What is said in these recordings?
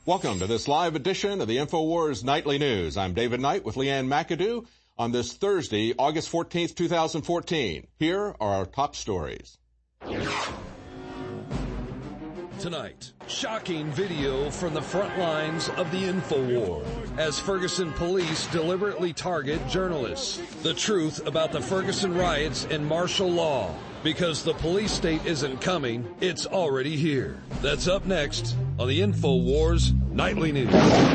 Welcome to this live edition of the InfoWars Nightly News. I'm David Knight with Leanne McAdoo on this Thursday, August 14th, 2014. Here are our top stories. Tonight, shocking video from the front lines of the InfoWar as Ferguson police deliberately target journalists. The truth about the Ferguson riots and martial law. Because the police state isn't coming, it's already here. That's up next on the InfoWars Nightly News.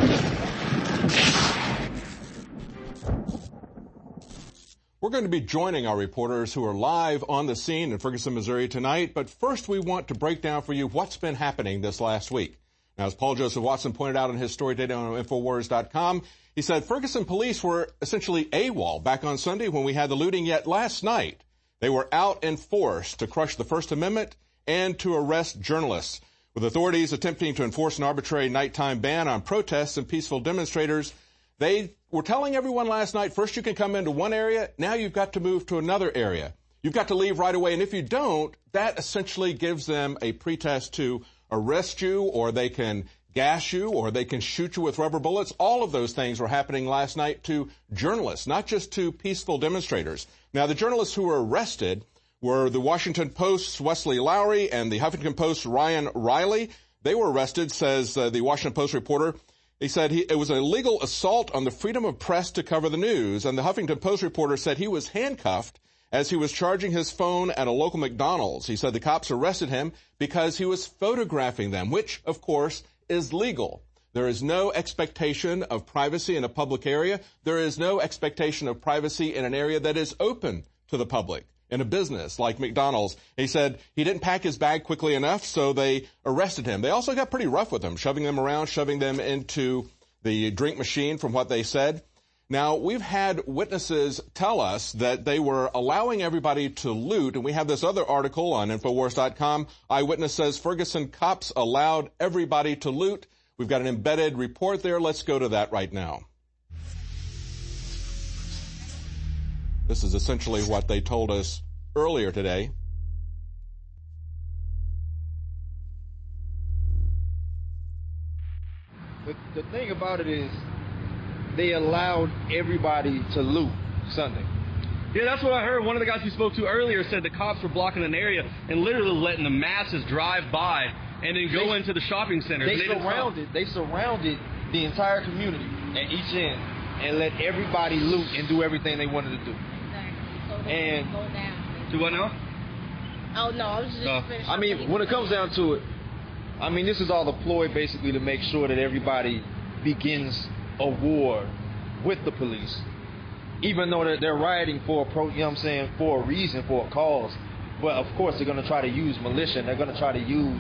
We're going to be joining our reporters who are live on the scene in Ferguson, Missouri tonight, but first we want to break down for you what's been happening this last week. Now, as Paul Joseph Watson pointed out in his story today on Infowars.com, he said Ferguson police were essentially AWOL back on Sunday when we had the looting, yet last night they were out in force to crush the First Amendment and to arrest journalists. With authorities attempting to enforce an arbitrary nighttime ban on protests and peaceful demonstrators, they were telling everyone last night, first you can come into one area, now you've got to move to another area. You've got to leave right away, and if you don't, that essentially gives them a pretext to arrest you, or they can gas you, or they can shoot you with rubber bullets. All of those things were happening last night to journalists, not just to peaceful demonstrators. Now, the journalists who were arrested were the Washington Post's Wesley Lowery and the Huffington Post's Ryan Riley. They were arrested, says the Washington Post reporter. He said it was an illegal assault on the freedom of press to cover the news, and the Huffington Post reporter said he was handcuffed as he was charging his phone at a local McDonald's. He said the cops arrested him because he was photographing them, which, of course, is legal. There is no expectation of privacy in a public area. There is no expectation of privacy in an area that is open to the public, in a business like McDonald's. He said he didn't pack his bag quickly enough, so they arrested him. They also got pretty rough with him, shoving them around, shoving them into the drink machine, from what they said. Now, we've had witnesses tell us that they were allowing everybody to loot, and we have this other article on Infowars.com. Eyewitness says Ferguson cops allowed everybody to loot. We've got an embedded report there. Let's go to that right now. This is essentially what they told us earlier today. The thing about it is they allowed everybody to loot Sunday. Yeah, that's what I heard. One of the guys we spoke to earlier said the cops were blocking an area and literally letting the masses drive by and then go into the shopping centers. They surrounded the entire community at each end and let everybody loot and do everything they wanted to do. And do what now? Oh no, I was just finished. I mean, when it comes down to it, I mean, this is all a ploy basically to make sure that everybody begins a war with the police, even though they're rioting for for a reason, for a cause. But of course, they're going to try to use militia. And they're going to try to use,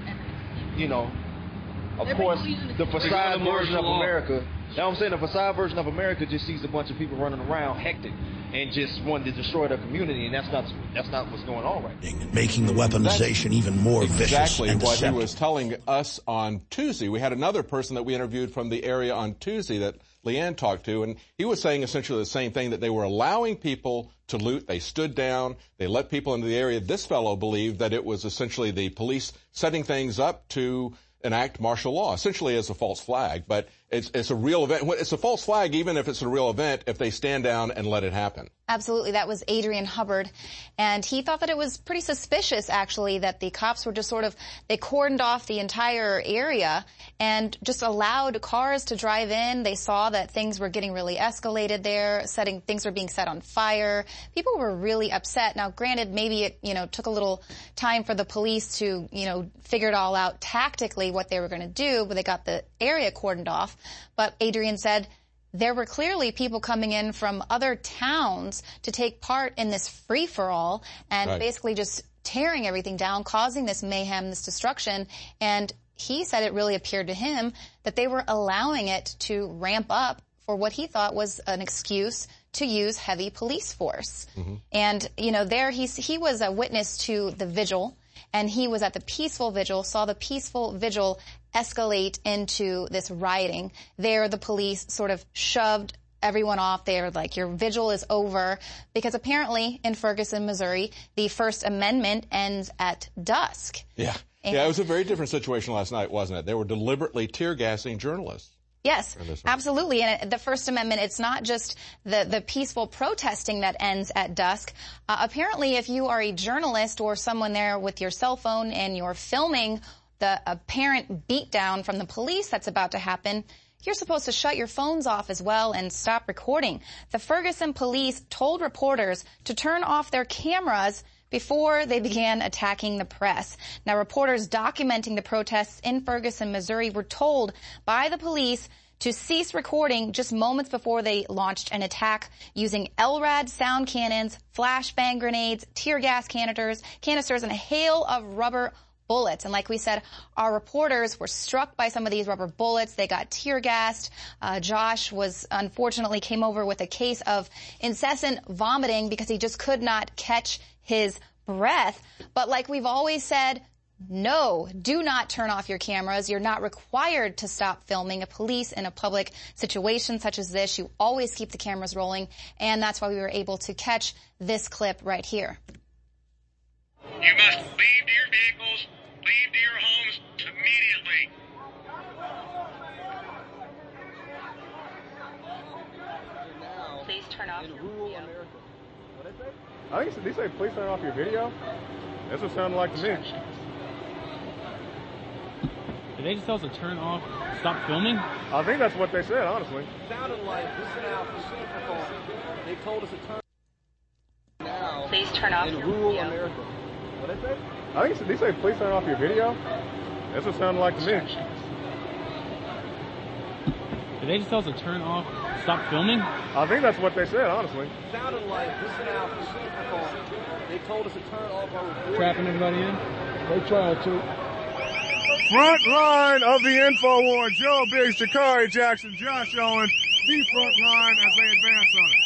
of course, the facade version of America. You know what I'm saying? The facade version of America just sees a bunch of people running around hectic and just wanted to destroy their community, and that's not what's going on right now. Making the weaponization even more vicious and deceptive. Exactly what he was telling us on Tuesday. We had another person that we interviewed from the area on Tuesday that Leanne talked to, and he was saying essentially the same thing, that they were allowing people to loot. They stood down. They let people into the area. This fellow believed that it was essentially the police setting things up to enact martial law, essentially as a false flag. But it's a real event. It's a false flag even if it's a real event, if they stand down and let it happen. Absolutely. That was Adrian Hubbard. And he thought that it was pretty suspicious, actually, that the cops were just they cordoned off the entire area and just allowed cars to drive in. They saw that things were getting really escalated there, things were being set on fire. People were really upset. Now, granted, maybe it, took a little time for the police to, figure it all out tactically what they were going to do, but they got the area cordoned off. But Adrian said there were clearly people coming in from other towns to take part in this free-for-all and basically just tearing everything down, causing this mayhem, this destruction. And he said it really appeared to him that they were allowing it to ramp up for what he thought was an excuse to use heavy police force. Mm-hmm. And, there he was a witness to the vigil, and he was at the peaceful vigil, saw the peaceful vigil escalate into this rioting. There, the police sort of shoved everyone off. They're like, your vigil is over, because apparently in Ferguson, Missouri, the First Amendment ends at dusk. Yeah. Yeah, it was a very different situation last night, wasn't it? They were deliberately tear-gassing journalists. Yes, absolutely. And the First Amendment, it's not just the peaceful protesting that ends at dusk. Apparently, if you are a journalist or someone there with your cell phone and you're filming the apparent beatdown from the police that's about to happen, you're supposed to shut your phones off as well and stop recording. The Ferguson police told reporters to turn off their cameras before they began attacking the press. Now, reporters documenting the protests in Ferguson, Missouri were told by the police to cease recording just moments before they launched an attack using LRAD sound cannons, flashbang grenades, tear gas canisters, and a hail of rubber bullets. And like we said, our reporters were struck by some of these rubber bullets. They got tear gassed. Josh unfortunately came over with a case of incessant vomiting because he just could not catch his breath. But like we've always said, no, do not turn off your cameras. You're not required to stop filming. A police in a public situation such as this, you always keep the cameras rolling, and that's why we were able to catch this clip right here. You must leave to your vehicles, leave to your homes immediately. Please turn off. I think they say please turn off your video. That's what it sounded like to me. Did they just tell us to turn off, stop filming? I think that's what they said, honestly. It sounded like, listen out for speakerphone. They told us to turn now. Please turn off in your rural video. America. What did they say? I think they say please turn off your video. That's what it sounded like to me. Did they just tell us to turn off, stop filming? I think that's what they said, honestly. It sounded like, listen out for speakerphone. They told us to turn off our recording. Trapping everybody in? They tried to. Front line of the InfoWar, Joe Biggs, Jakari Jackson, Josh Owens, the front line as they advance on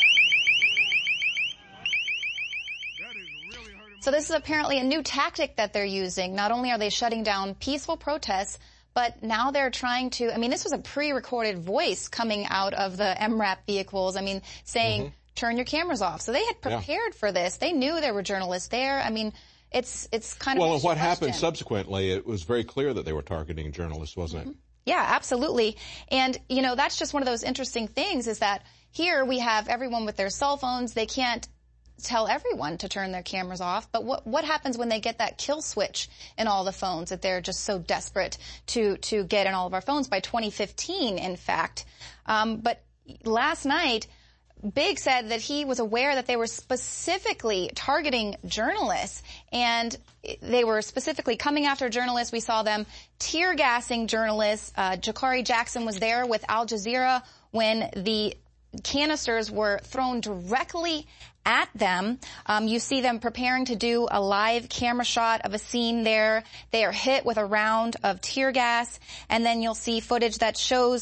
it. So this is apparently a new tactic that they're using. Not only are they shutting down peaceful protests, but now they're trying to, I mean, this was a pre-recorded voice coming out of the MRAP vehicles, I mean, saying, turn your cameras off. So they had prepared for this. They knew there were journalists there. I mean, it's kind of well, and what happened subsequently, it was very clear that they were targeting journalists, wasn't it? Yeah, absolutely. And, you know, that's just one of those interesting things is that here we have everyone with their cell phones. They can't tell everyone to turn their cameras off. But what happens when they get that kill switch in all the phones that they're just so desperate to get in all of our phones by 2015, in fact. But last night, Big said that he was aware that they were specifically targeting journalists, and they were specifically coming after journalists. We saw them tear gassing journalists. Jakari Jackson was there with Al Jazeera when the canisters were thrown directly at them. You see them preparing to do a live camera shot of a scene there. They are hit with a round of tear gas, and then you'll see footage that shows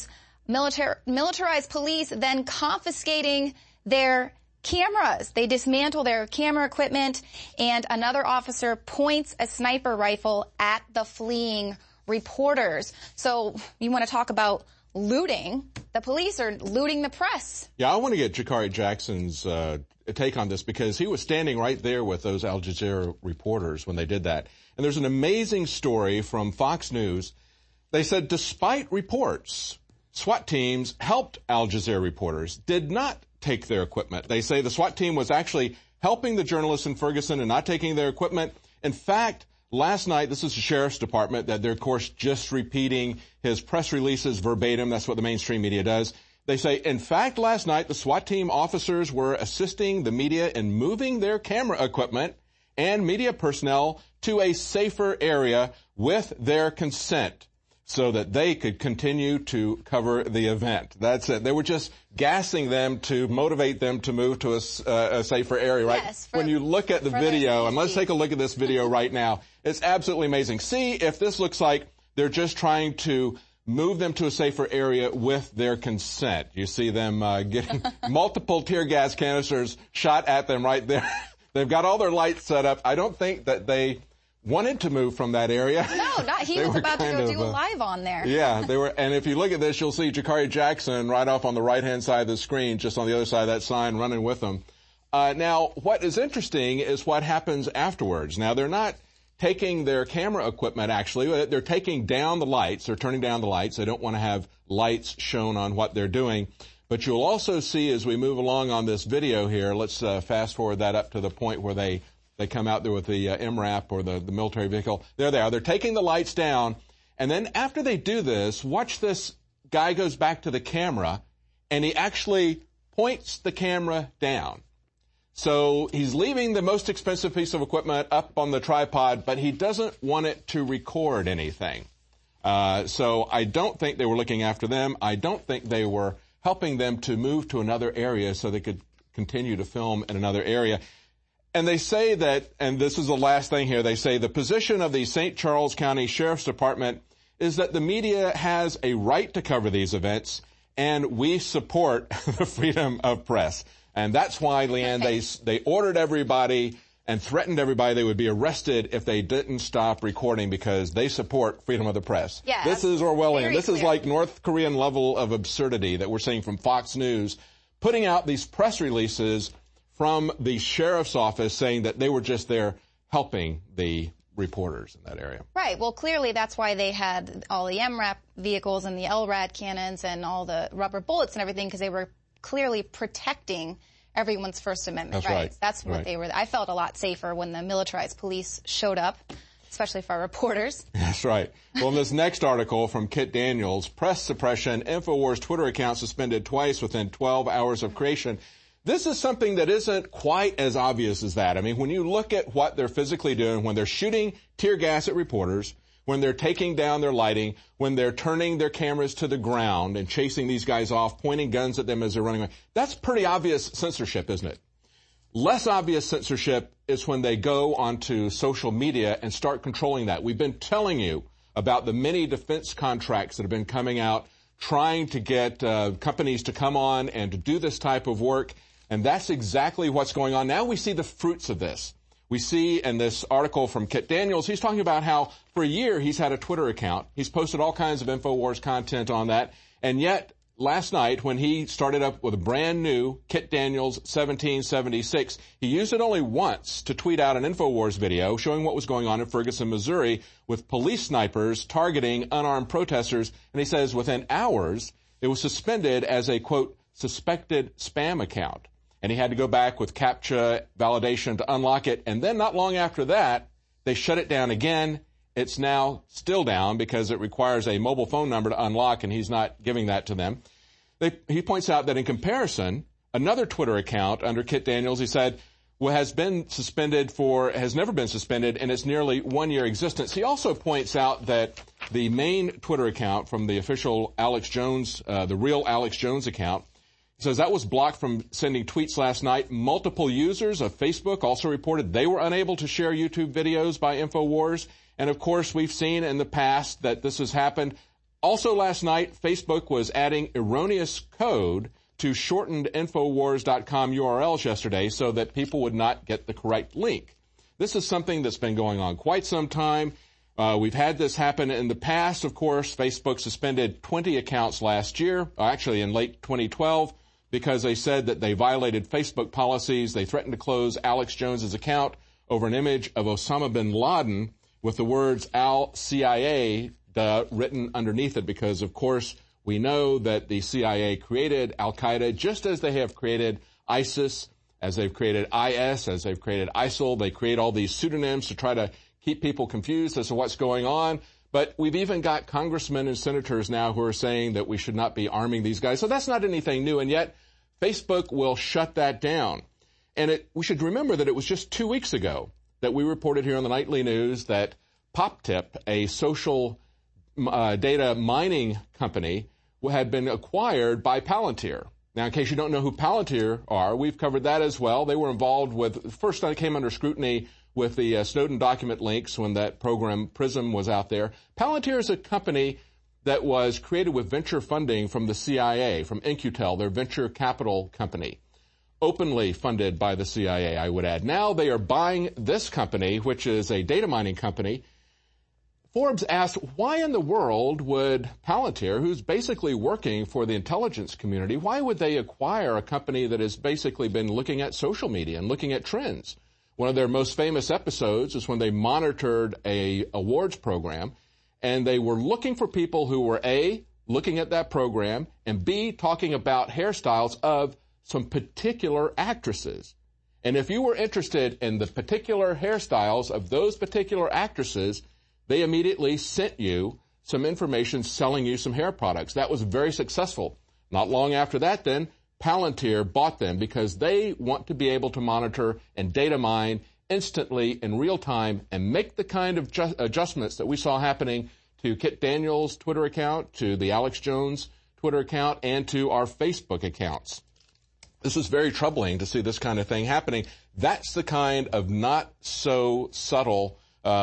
militarized police then confiscating their cameras. They dismantle their camera equipment, and another officer points a sniper rifle at the fleeing reporters. So you want to talk about looting. The police are looting the press. Yeah, I want to get Jakari Jackson's take on this because he was standing right there with those Al Jazeera reporters when they did that. And there's an amazing story from Fox News. They said despite reports, SWAT teams helped Al Jazeera reporters, did not take their equipment. They say the SWAT team was actually helping the journalists in Ferguson and not taking their equipment. In fact, last night, this is the sheriff's department that they're, of course, just repeating his press releases verbatim. That's what the mainstream media does. They say, in fact, last night, the SWAT team officers were assisting the media in moving their camera equipment and media personnel to a safer area with their consent, so that they could continue to cover the event. That's it. They were just gassing them to motivate them to move to a safer area, right? Yes, when you look at the video, and let's take a look at this video right now, it's absolutely amazing. See if this looks like they're just trying to move them to a safer area with their consent. You see them getting multiple tear gas canisters shot at them right there. They've got all their lights set up. I don't think that they wanted to move from that area. No, not he was about to go do a live on there. Yeah, they were. And if you look at this, you'll see Jakari Jackson right off on the right-hand side of the screen, just on the other side of that sign, running with them. Now, what is interesting is what happens afterwards. Now, they're not taking their camera equipment, actually. They're taking down the lights. They're turning down the lights. They don't want to have lights shown on what they're doing. But you'll also see as we move along on this video here, let's fast forward that up to the point where they come out there with the MRAP or the military vehicle. There they are. They're taking the lights down. And then after they do this, watch this guy goes back to the camera and he actually points the camera down. So he's leaving the most expensive piece of equipment up on the tripod, but he doesn't want it to record anything. So I don't think they were looking after them. I don't think they were helping them to move to another area so they could continue to film in another area. And they say that, and this is the last thing here, they say the position of the St. Charles County Sheriff's Department is that the media has a right to cover these events, and we support the freedom of press. And that's why, Leanne, they ordered everybody and threatened everybody they would be arrested if they didn't stop recording because they support freedom of the press. Yeah, this is Orwellian. This is clear. like North Korean level of absurdity that we're seeing from Fox News, putting out these press releases from the sheriff's office saying that they were just there helping the reporters in that area. Right. Well, clearly that's why they had all the MRAP vehicles and the LRAD cannons and all the rubber bullets and everything, because they were clearly protecting everyone's First Amendment rights. Right. That's what they were. I felt a lot safer when the militarized police showed up, especially for our reporters. That's right. Well, in this next article from Kit Daniels, press suppression, InfoWars Twitter account suspended twice within 12 hours of creation. This is something that isn't quite as obvious as that. I mean, when you look at what they're physically doing, when they're shooting tear gas at reporters, when they're taking down their lighting, when they're turning their cameras to the ground and chasing these guys off, pointing guns at them as they're running away, that's pretty obvious censorship, isn't it? Less obvious censorship is when they go onto social media and start controlling that. We've been telling you about the many defense contracts that have been coming out, trying to get companies to come on and to do this type of work. And that's exactly what's going on. Now we see the fruits of this. We see in this article from Kit Daniels, he's talking about how for a year he's had a Twitter account. He's posted all kinds of InfoWars content on that. And yet, last night, when he started up with a brand new Kit Daniels 1776, he used it only once to tweet out an InfoWars video showing what was going on in Ferguson, Missouri, with police snipers targeting unarmed protesters. And he says within hours, it was suspended as a, quote, suspected spam account. And he had to go back with CAPTCHA validation to unlock it. And then not long after that, they shut it down again. It's now still down because it requires a mobile phone number to unlock, and he's not giving that to them. He points out that in comparison, another Twitter account under Kit Daniels, he said, has never been suspended in its nearly 1 year existence. He also points out that the main Twitter account from the official Alex Jones, the real Alex Jones account, says that was blocked from sending tweets last night. Multiple users of Facebook also reported they were unable to share YouTube videos by InfoWars. And of course, we've seen in the past that this has happened. Also last night, Facebook was adding erroneous code to shortened Infowars.com URLs yesterday so that people would not get the correct link. This is something that's been going on quite some time. We've had this happen in the past. Of course, Facebook suspended 20 accounts last year, actually in late 2012, because they said that they violated Facebook policies. They threatened to close Alex Jones's account over an image of Osama bin Laden with the words Al-CIA written underneath it, because, of course, we know that the CIA created Al-Qaeda just as they have created ISIS, as they've created IS, as they've created ISIL. They create all these pseudonyms to try to keep people confused as to what's going on. But we've even got congressmen and senators now who are saying that we should not be arming these guys. So that's not anything new. And yet Facebook will shut that down. And we should remember that it was just 2 weeks ago that we reported here on the Nightly News that PopTip, a social data mining company, had been acquired by Palantir. Now, in case you don't know who Palantir are, we've covered that as well. They were involved with, first came under scrutiny with the Snowden document leaks when that program PRISM was out there. Palantir is a company that was created with venture funding from the CIA, from In-Q-Tel, their venture capital company. Openly funded by the CIA, I would add. Now they are buying this company, which is a data mining company. Forbes asked, why in the world would Palantir, who's basically working for the intelligence community, why would they acquire a company that has basically been looking at social media and looking at trends? One of their most famous episodes is when they monitored a awards program, and they were looking for people who were A, looking at that program, and B, talking about hairstyles of some particular actresses. And if you were interested in the particular hairstyles of those particular actresses, they immediately sent you some information selling you some hair products. That was very successful. Not long after that, then, Palantir bought them because they want to be able to monitor and data mine instantly in real time and make the kind of adjustments that we saw happening to Kit Daniels' Twitter account, to the Alex Jones Twitter account, and to our Facebook accounts. This was very troubling to see this kind of thing happening. That's the kind of not so subtle,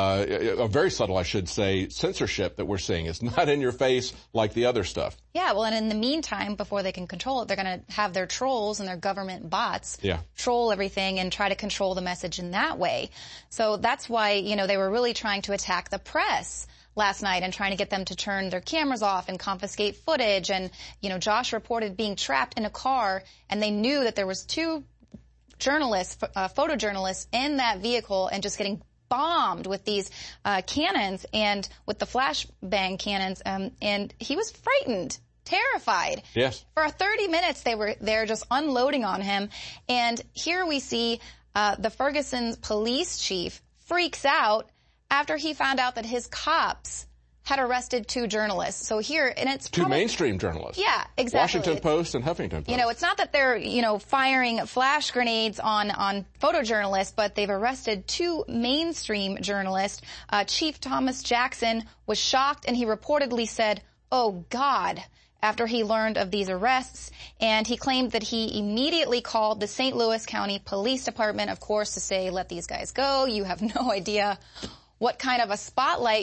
very subtle, I should say, censorship that we're seeing. It's not in your face like the other stuff. Yeah, well, and in the meantime, before they can control it, they're going to have their trolls and their government bots troll everything and try to control the message in that way. So that's why, they were really trying to attack the press last night and trying to get them to turn their cameras off and confiscate footage. And, Josh reported being trapped in a car, and they knew that there was two journalists, photojournalists in that vehicle, and just getting bombed with these cannons and with the flashbang cannons. And he was frightened, terrified. Yes. For 30 minutes, they were there just unloading on him. And here we see the Ferguson police chief freaks out after he found out that his cops had arrested two journalists. So here, and it's two mainstream journalists. Yeah, exactly. Washington Post and Huffington Post. It's not that they're, firing flash grenades on photojournalists, but they've arrested two mainstream journalists. Chief Thomas Jackson was shocked, and he reportedly said, "Oh, God," after he learned of these arrests. And he claimed that he immediately called the St. Louis County Police Department, of course, to say, "Let these guys go. You have no idea what kind of a spotlight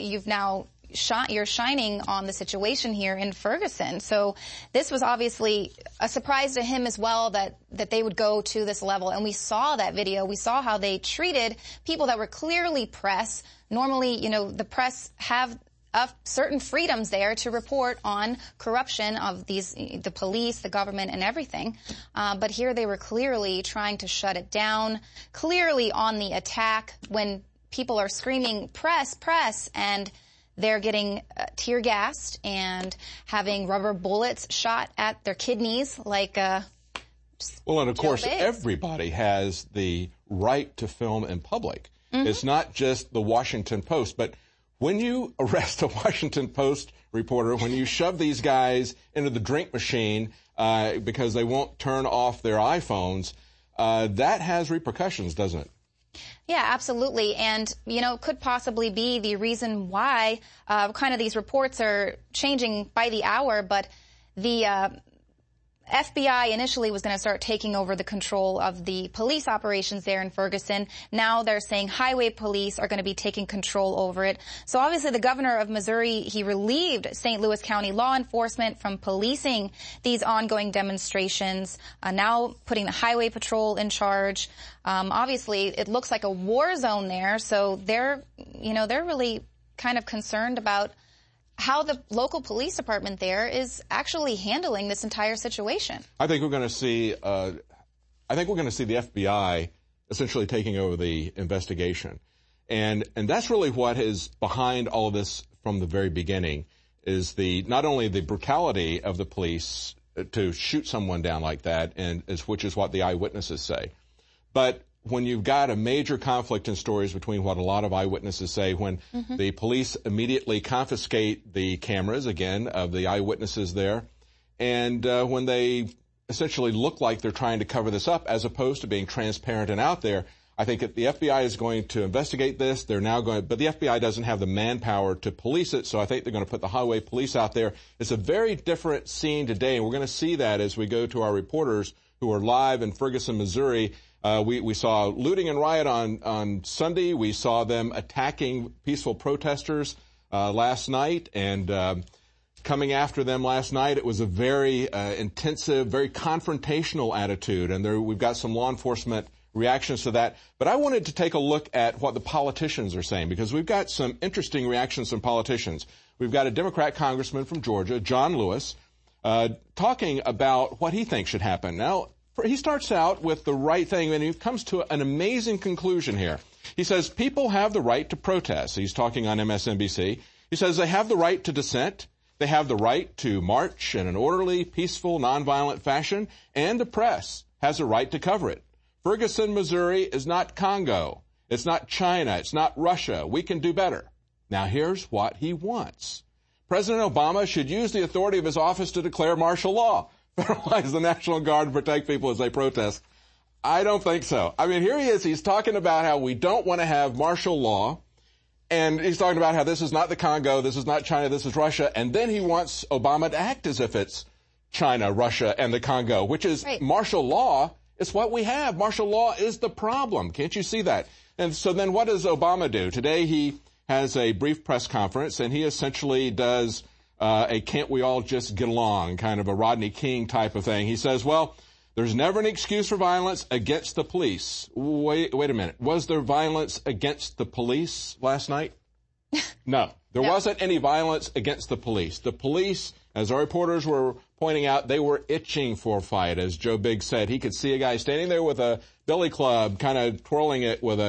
you're shining on the situation here in Ferguson." So this was obviously a surprise to him as well that they would go to this level. And we saw that video. We saw how they treated people that were clearly press. Normally, the press have certain freedoms there to report on corruption of the police, the government, and everything. But here they were clearly trying to shut it down, clearly on the attack when people are screaming, "Press, press," and they're getting tear gassed and having rubber bullets shot at their kidneys like well, and of course, everybody has the right to film in public. Mm-hmm. It's not just the Washington Post, but when you arrest a Washington Post reporter, when you shove these guys into the drink machine because they won't turn off their iPhones, that has repercussions, doesn't it? Yeah, absolutely. And, could possibly be the reason why kind of these reports are changing by the hour. But the FBI initially was going to start taking over the control of the police operations there in Ferguson. Now they're saying highway police are going to be taking control over it. So obviously the governor of Missouri, he relieved St. Louis County law enforcement from policing these ongoing demonstrations, now putting the highway patrol in charge. Obviously it looks like a war zone there. So they're really kind of concerned about how the local police department there is actually handling this entire situation. I think we're going to see the FBI essentially taking over the investigation. And that's really what is behind all of this from the very beginning, is not only the brutality of the police to shoot someone down like that, which is what the eyewitnesses say, but when you've got a major conflict in stories between what a lot of eyewitnesses say, when the police immediately confiscate the cameras, again, of the eyewitnesses there, and when they essentially look like they're trying to cover this up as opposed to being transparent and out there, I think that the FBI is going to investigate this. But the FBI doesn't have the manpower to police it, so I think they're going to put the highway police out there. It's a very different scene today, and we're going to see that as we go to our reporters who are live in Ferguson, Missouri. We saw looting and riot on Sunday. We saw them attacking peaceful protesters last night, and coming after them last night, it was a very intensive, very confrontational attitude, and we've got some law enforcement reactions to that. But I wanted to take a look at what the politicians are saying, because we've got some interesting reactions from politicians. We've got a Democrat congressman from Georgia, John Lewis, talking about what he thinks should happen. Now, he starts out with the right thing, and he comes to an amazing conclusion here. He says, people have the right to protest. He's talking on MSNBC. He says they have the right to dissent. They have the right to march in an orderly, peaceful, nonviolent fashion, and the press has a right to cover it. Ferguson, Missouri is not Congo. It's not China. It's not Russia. We can do better. Now, here's what he wants. President Obama should use the authority of his office to declare martial law, federalize the National Guard and protect people as they protest. I don't think so. I mean, here he is. He's talking about how we don't want to have martial law. And he's talking about how this is not the Congo, this is not China, this is Russia. And then he wants Obama to act as if it's China, Russia, and the Congo, which is right. Martial law is what we have. Martial law is the problem. Can't you see that? And so then what does Obama do? Today he has a brief press conference, and he essentially does a can't we all just get along, kind of a Rodney King type of thing. He says, well, there's never an excuse for violence against the police. Wait a minute. Was there violence against the police last night? No. There wasn't any violence against the police. The police, as our reporters were pointing out, they were itching for a fight. As Joe Biggs said, he could see a guy standing there with a billy club, kind of twirling it with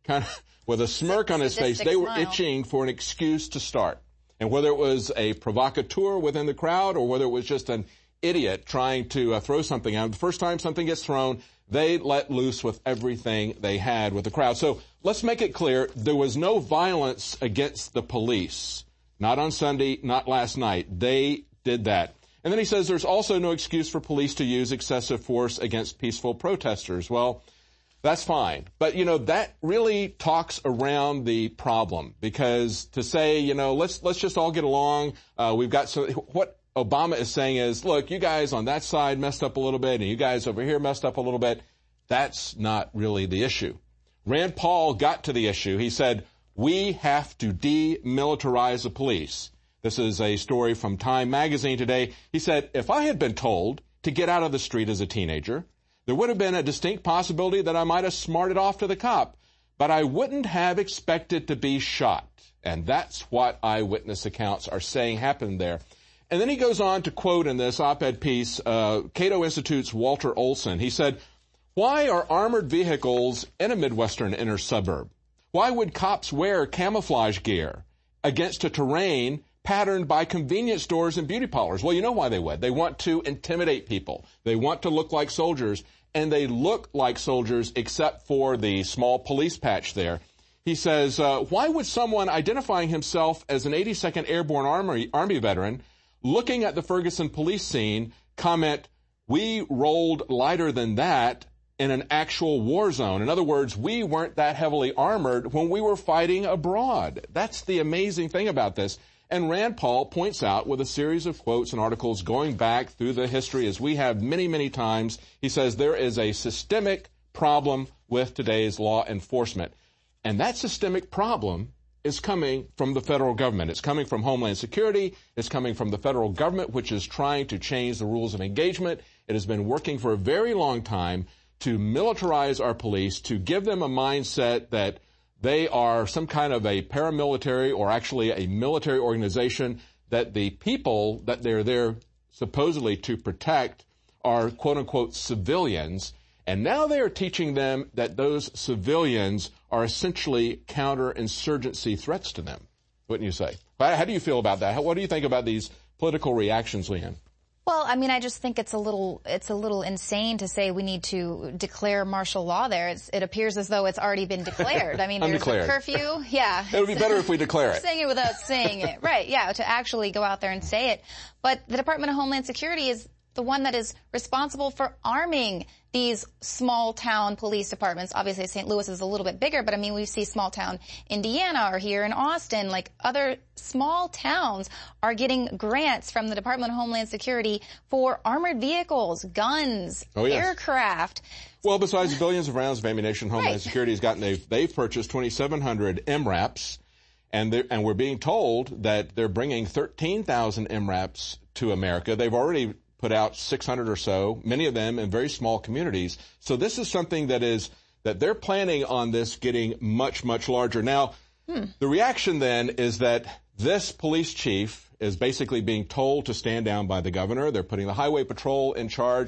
a smirk on his face. They were itching for an excuse to start. And whether it was a provocateur within the crowd or whether it was just an idiot trying to throw something out. The first time something gets thrown, they let loose with everything they had with the crowd. So let's make it clear, there was no violence against the police. Not on Sunday, not last night. They did that. And then he says there's also no excuse for police to use excessive force against peaceful protesters. Well, that's fine. But, that really talks around the problem. Because to say, let's just all get along, we've got what Obama is saying is, look, you guys on that side messed up a little bit, and you guys over here messed up a little bit. That's not really the issue. Rand Paul got to the issue. He said, we have to demilitarize the police. This is a story from Time magazine today. He said, if I had been told to get out of the street as a teenager, there would have been a distinct possibility that I might have smarted off to the cop, but I wouldn't have expected to be shot. And that's what eyewitness accounts are saying happened there. And then he goes on to quote in this op-ed piece, Cato Institute's Walter Olson. He said, why are armored vehicles in a Midwestern inner suburb? Why would cops wear camouflage gear against a terrain patterned by convenience stores and beauty parlors? Well, you know why they would. They want to intimidate people. They want to look like soldiers, and they look like soldiers except for the small police patch there. He says, why would someone identifying himself as an 82nd Airborne Army veteran looking at the Ferguson police scene, comment, we rolled lighter than that in an actual war zone. In other words, we weren't that heavily armored when we were fighting abroad. That's the amazing thing about this. And Rand Paul points out with a series of quotes and articles going back through the history, as we have many, many times, he says there is a systemic problem with today's law enforcement. And that systemic problem is coming from the federal government. It's coming from Homeland Security. It's coming from the federal government, which is trying to change the rules of engagement. It has been working for a very long time to militarize our police, to give them a mindset that they are some kind of a paramilitary or actually a military organization, that the people that they're there supposedly to protect are quote-unquote civilians. And now they are teaching them that those civilians are essentially counterinsurgency threats to them. Wouldn't you say? How do you feel about that? What do you think about these political reactions, Leanne? Well, I mean, I just think it's a little insane to say we need to declare martial law there. It appears as though it's already been declared. I mean, there's a curfew. Yeah. It would be better if we declare it. Saying it without saying it. Right, yeah, to actually go out there and say it. But the Department of Homeland Security is the one that is responsible for arming these small town police departments. Obviously, St. Louis is a little bit bigger, but I mean, we see small town Indiana or here in Austin, like other small towns are getting grants from the Department of Homeland Security for armored vehicles, guns, aircraft. Well, besides the billions of rounds of ammunition Homeland Security has gotten, they've purchased 2,700 MRAPs, and we're being told that they're bringing 13,000 MRAPs to America. They've already put out 600 or so, many of them in very small communities. So this is something that they're planning on this getting much, much larger. Now, the reaction then is that this police chief is basically being told to stand down by the governor. They're putting the highway patrol in charge.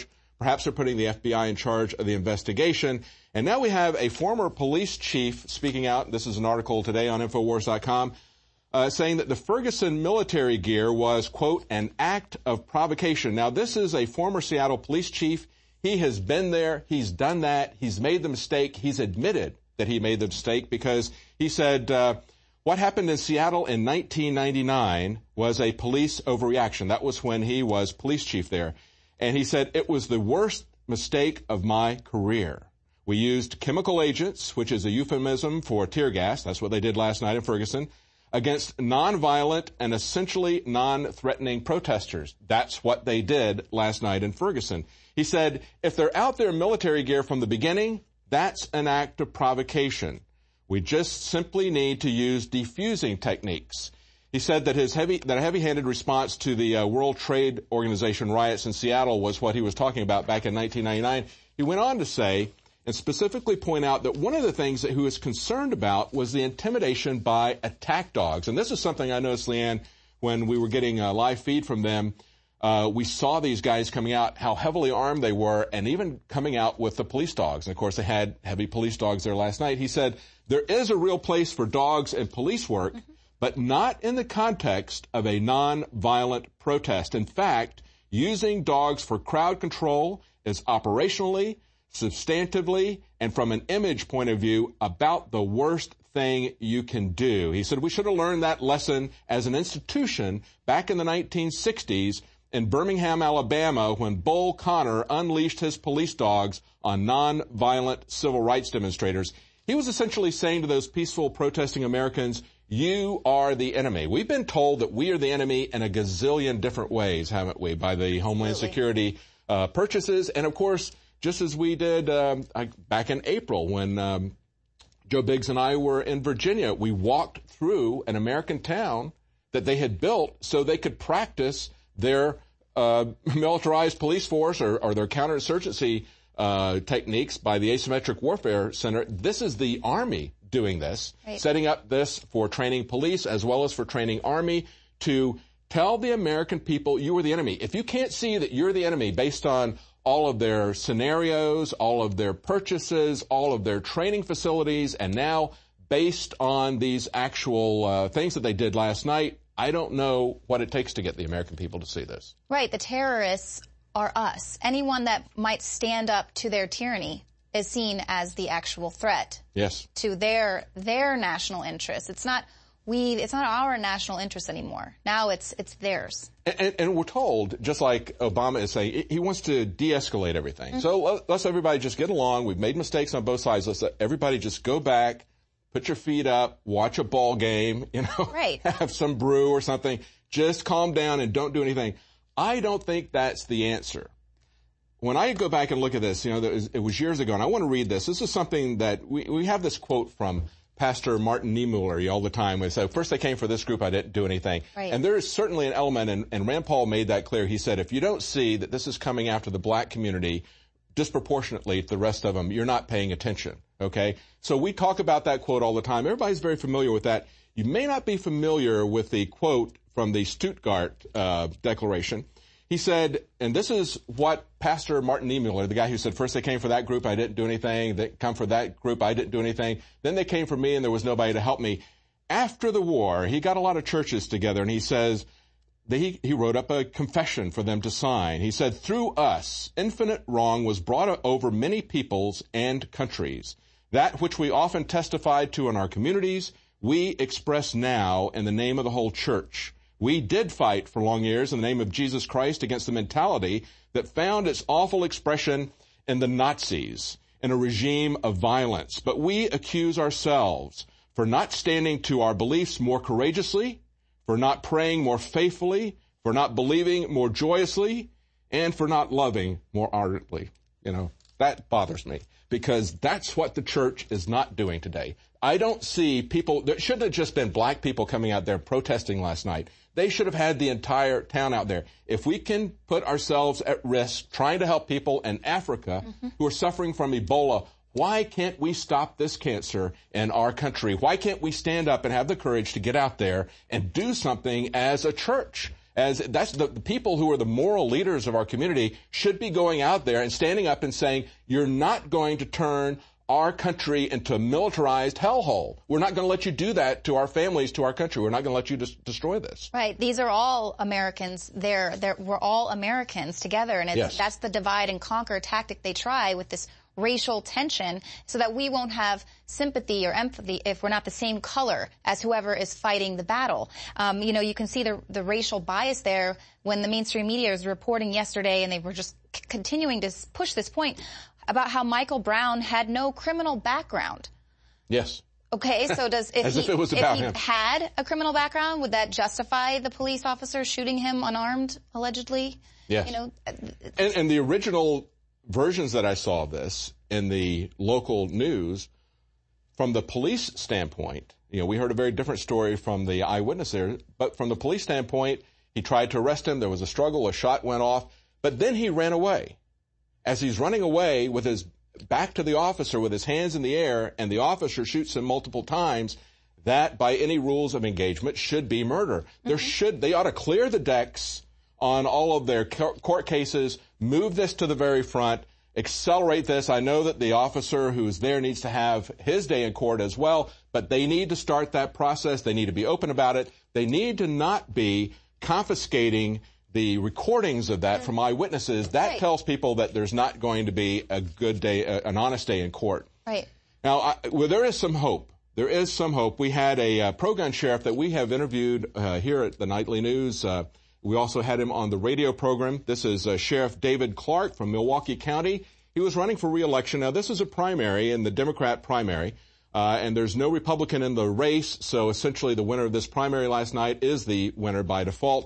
Perhaps they're putting the FBI in charge of the investigation. And now we have a former police chief speaking out. This is an article today on Infowars.com. Saying that the Ferguson military gear was, quote, an act of provocation. Now, this is a former Seattle police chief. He has been there. He's done that. He's made the mistake. He's admitted that he made the mistake because he said what happened in Seattle in 1999 was a police overreaction. That was when he was police chief there. And he said it was the worst mistake of my career. We used chemical agents, which is a euphemism for tear gas. That's what they did last night in Ferguson, against nonviolent and essentially non-threatening protesters. That's what they did last night in Ferguson. He said, if they're out there in military gear from the beginning, that's an act of provocation. We just simply need to use defusing techniques. He said that a heavy-handed response to the World Trade Organization riots in Seattle was what he was talking about back in 1999. He went on to say, and specifically point out that one of the things that he was concerned about was the intimidation by attack dogs. And this is something I noticed, Leanne, when we were getting a live feed from them. We saw these guys coming out, how heavily armed they were, and even coming out with the police dogs. And, of course, they had heavy police dogs there last night. He said, there is a real place for dogs and police work, but not in the context of a nonviolent protest. In fact, using dogs for crowd control is operationally, substantively, and from an image point of view, about the worst thing you can do. He said we should have learned that lesson as an institution back in the 1960s in Birmingham, Alabama, when Bull Connor unleashed his police dogs on nonviolent civil rights demonstrators. He was essentially saying to those peaceful protesting Americans, you are the enemy. We've been told that we are the enemy in a gazillion different ways, haven't we, by the Homeland Security purchases. And, of course, just as we did back in April when Joe Biggs and I were in Virginia, we walked through an American town that they had built so they could practice their militarized police force or their counterinsurgency techniques by the Asymmetric Warfare Center. This is the Army doing this, setting up this for training police as well as for training Army to tell the American people you are the enemy. If you can't see that you're the enemy based on all of their scenarios, all of their purchases, all of their training facilities, and now based on these actual things that they did last night, I don't know what it takes to get the American people to see this. Right. The terrorists are us. Anyone that might stand up to their tyranny is seen as the actual threat. Yes. To their national interests. It's not our national interest anymore. Now it's theirs. And we're told, just like Obama is saying, he wants to de-escalate everything. So let's everybody just get along. We've made mistakes on both sides. Let's let everybody just go back, put your feet up, watch a ball game, have some brew or something. Just calm down and don't do anything. I don't think that's the answer. When I go back and look at this, it was years ago, and I want to read this. This is something that we have this quote from Pastor Martin Niemöller all the time. He said, first they came for this group, I didn't do anything. Right. And there is certainly an element, and Rand Paul made that clear. He said, if you don't see that this is coming after the black community disproportionately to the rest of them, you're not paying attention, okay? So we talk about that quote all the time. Everybody's very familiar with that. You may not be familiar with the quote from the Stuttgart Declaration. He said, and this is what Pastor Martin Niemöller, the guy who said, first they came for that group, I didn't do anything. They come for that group, I didn't do anything. Then they came for me and there was nobody to help me. After the war, he got a lot of churches together and he says, he wrote up a confession for them to sign. He said, through us, infinite wrong was brought over many peoples and countries. That which we often testified to in our communities, we express now in the name of the whole church. We did fight for long years in the name of Jesus Christ against the mentality that found its awful expression in the Nazis, in a regime of violence. But we accuse ourselves for not standing to our beliefs more courageously, for not praying more faithfully, for not believing more joyously, and for not loving more ardently. That bothers me because that's what the church is not doing today. I don't see people, there shouldn't have just been black people coming out there protesting last night. They should have had the entire town out there. If we can put ourselves at risk trying to help people in Africa who are suffering from Ebola, why can't we stop this cancer in our country? Why can't we stand up and have the courage to get out there and do something as a church? As that's the people who are the moral leaders of our community should be going out there and standing up and saying, you're not going to turn our country into a militarized hellhole. We're not going to let you do that to our families, to our country. We're not going to let you destroy this. Right. These are all Americans. We're all Americans together, and that's the divide and conquer tactic they try with this racial tension, so that we won't have sympathy or empathy if we're not the same color as whoever is fighting the battle. You can see the racial bias there when the mainstream media was reporting yesterday, and they were just continuing to push this point about how Michael Brown had no criminal background. Yes. Okay, so if he him. Had a criminal background, would that justify the police officer shooting him unarmed, allegedly? Yes. And the original versions that I saw of this in the local news, from the police standpoint, we heard a very different story from the eyewitness there, but from the police standpoint, he tried to arrest him, there was a struggle, a shot went off, but then he ran away. As he's running away with his back to the officer with his hands in the air, and the officer shoots him multiple times, that by any rules of engagement should be murder. They ought to clear the decks on all of their court cases, move this to the very front, accelerate this. I know that the officer who's there needs to have his day in court as well, but they need to start that process. They need to be open about it. They need to not be confiscating the recordings of that from eyewitnesses. That tells people that there's not going to be a good day, an honest day in court. Right. Now, there is some hope. There is some hope. We had a pro-gun sheriff that we have interviewed here at the Nightly News. We also had him on the radio program. This is Sheriff David Clark from Milwaukee County. He was running for re-election. Now, this is a primary in the Democrat primary, and there's no Republican in the race, so essentially the winner of this primary last night is the winner by default.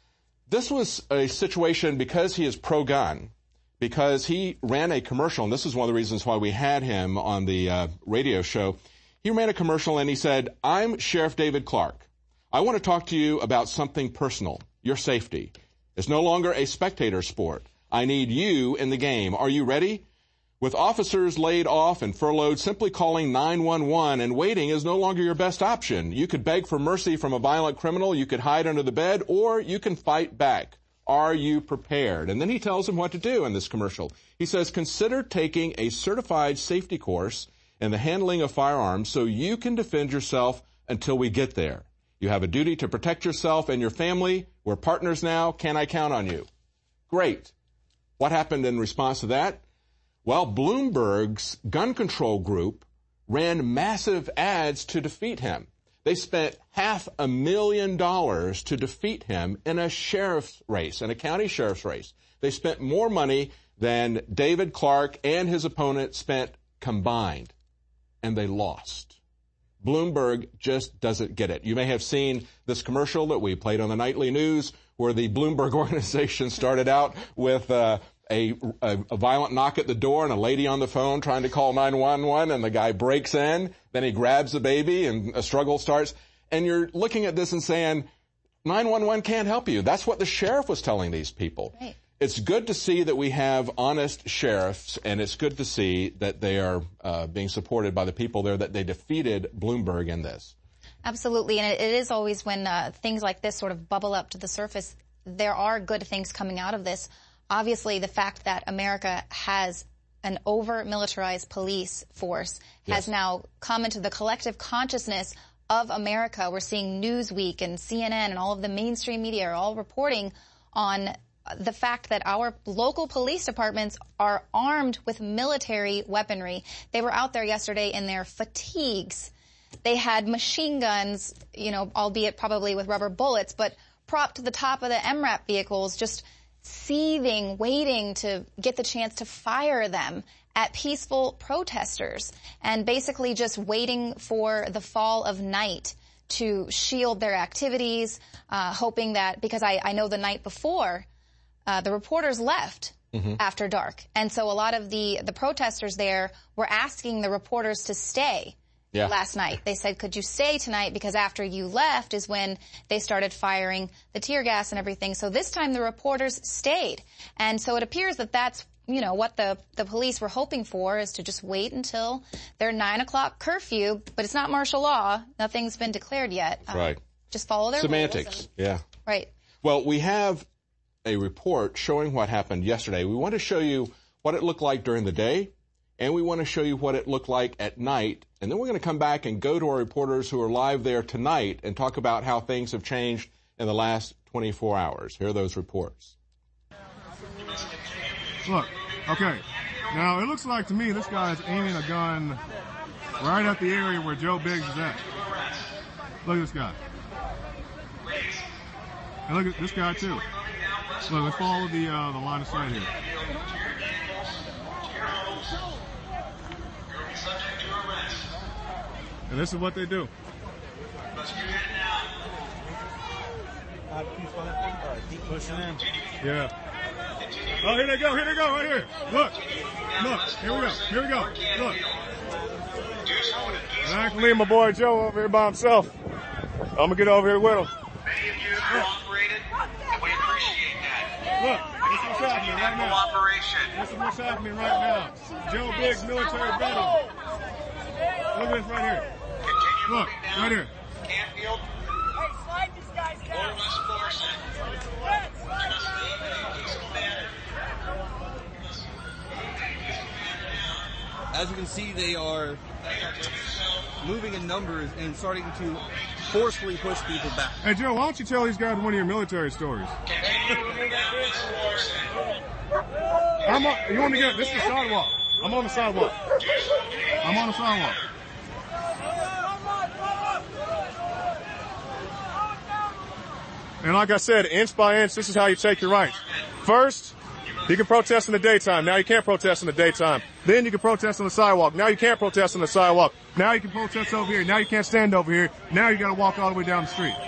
This was a situation because he is pro-gun, because he ran a commercial, and this is one of the reasons why we had him on the radio show. He ran a commercial and he said, I'm Sheriff David Clark. I want to talk to you about something personal. Your safety. It's no longer a spectator sport. I need you in the game. Are you ready? With officers laid off and furloughed, simply calling 911 and waiting is no longer your best option. You could beg for mercy from a violent criminal, you could hide under the bed, or you can fight back. Are you prepared? And then he tells him what to do in this commercial. He says, consider taking a certified safety course in the handling of firearms so you can defend yourself until we get there. You have a duty to protect yourself and your family. We're partners now. Can I count on you? Great. What happened in response to that? Well, Bloomberg's gun control group ran massive ads to defeat him. They spent $500,000 to defeat him in a sheriff's race, in a county sheriff's race. They spent more money than David Clark and his opponent spent combined, and they lost. Bloomberg just doesn't get it. You may have seen this commercial that we played on the Nightly News where the Bloomberg organization started out with a violent knock at the door and a lady on the phone trying to call 911, and the guy breaks in, then he grabs the baby and a struggle starts. And you're looking at this and saying, 911 can't help you. That's what the sheriff was telling these people. Right. It's good to see that we have honest sheriffs, and it's good to see that they are being supported by the people there, that they defeated Bloomberg in this. Absolutely, and it is always when things like this sort of bubble up to the surface, there are good things coming out of this. Obviously, the fact that America has an over-militarized police force has now come into the collective consciousness of America. We're seeing Newsweek and CNN and all of the mainstream media are all reporting on the fact that our local police departments are armed with military weaponry. They were out there yesterday in their fatigues. They had machine guns, albeit probably with rubber bullets, but propped to the top of the MRAP vehicles, just seething, waiting to get the chance to fire them at peaceful protesters, and basically just waiting for the fall of night to shield their activities, hoping that, because I know the night before, the reporters left after dark. And so a lot of the protesters there were asking the reporters to stay last night. They said, could you stay tonight? Because after you left is when they started firing the tear gas and everything. So this time the reporters stayed. And so it appears that that's, what the police were hoping for, is to just wait until their 9 o'clock curfew. But it's not martial law. Nothing's been declared yet. Right. Just follow their semantics. rules. Yeah. Right. Well, we have a report showing what happened yesterday. We want to show you what it looked like during the day, and we want to show you what it looked like at night. And then we're going to come back and go to our reporters who are live there tonight and talk about how things have changed in the last 24 hours. Here are those reports. Look, okay. Now, it looks like to me this guy is aiming a gun right at the area where Joe Biggs is at. Look at this guy. And look at this guy, too. Look, let's follow the line of sight here. And this is what they do. Keep pushing in. Yeah. Oh, here they go, right here. Look, here we go. Look. And I can leave my boy Joe over here by himself. I'm going to get over here with him. Many of you cooperated, and we appreciate that. Look, this is what's happening right now. This is what's happening right now. Joe Biggs, military veteran. Look at this right here. Look, right here. Canfield. Hey, slide these guys down. West Florissant. You must leave in a peaceful manner. As you can see, they are moving in numbers and starting to forcefully push people back. Hey, Joe, why don't you tell these guys one of your military stories? You want me to get, this is the sidewalk. I'm on the sidewalk. And like I said, inch by inch, this is how you take your rights. First, you can protest in the daytime. Now you can't protest in the daytime. Then you can protest on the sidewalk. Now you can't protest on the sidewalk. Now you can protest over here. Now you can't stand over here. Now you got to walk all the way down the street.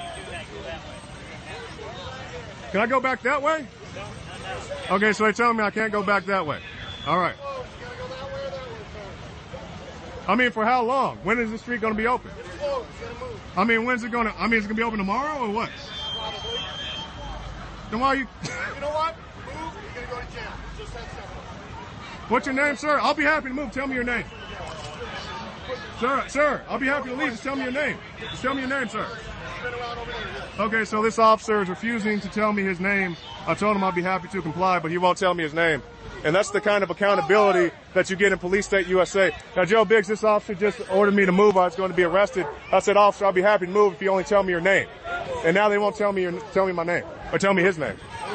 Can I go back that way? Okay, so they're telling me I can't go back that way. All right. I mean, for how long? When is the street going to be open? I mean, when's it going to, is it going to be open tomorrow or what? Then why are you? You know what? Move, you're going to go to jail. Just that simple. What's your name, sir? I'll be happy to move. Tell me your name. Sir, I'll be happy to leave. Just tell me your name. Just tell me your name, sir. Okay, so this officer is refusing to tell me his name. I told him I'll be happy to comply, but he won't tell me his name. And that's the kind of accountability that you get in Police State USA. Now, Joe Biggs, this officer just ordered me to move. I was going to be arrested. I said, officer, I'll be happy to move if you only tell me your name. And now they won't tell me my name, or tell me his name.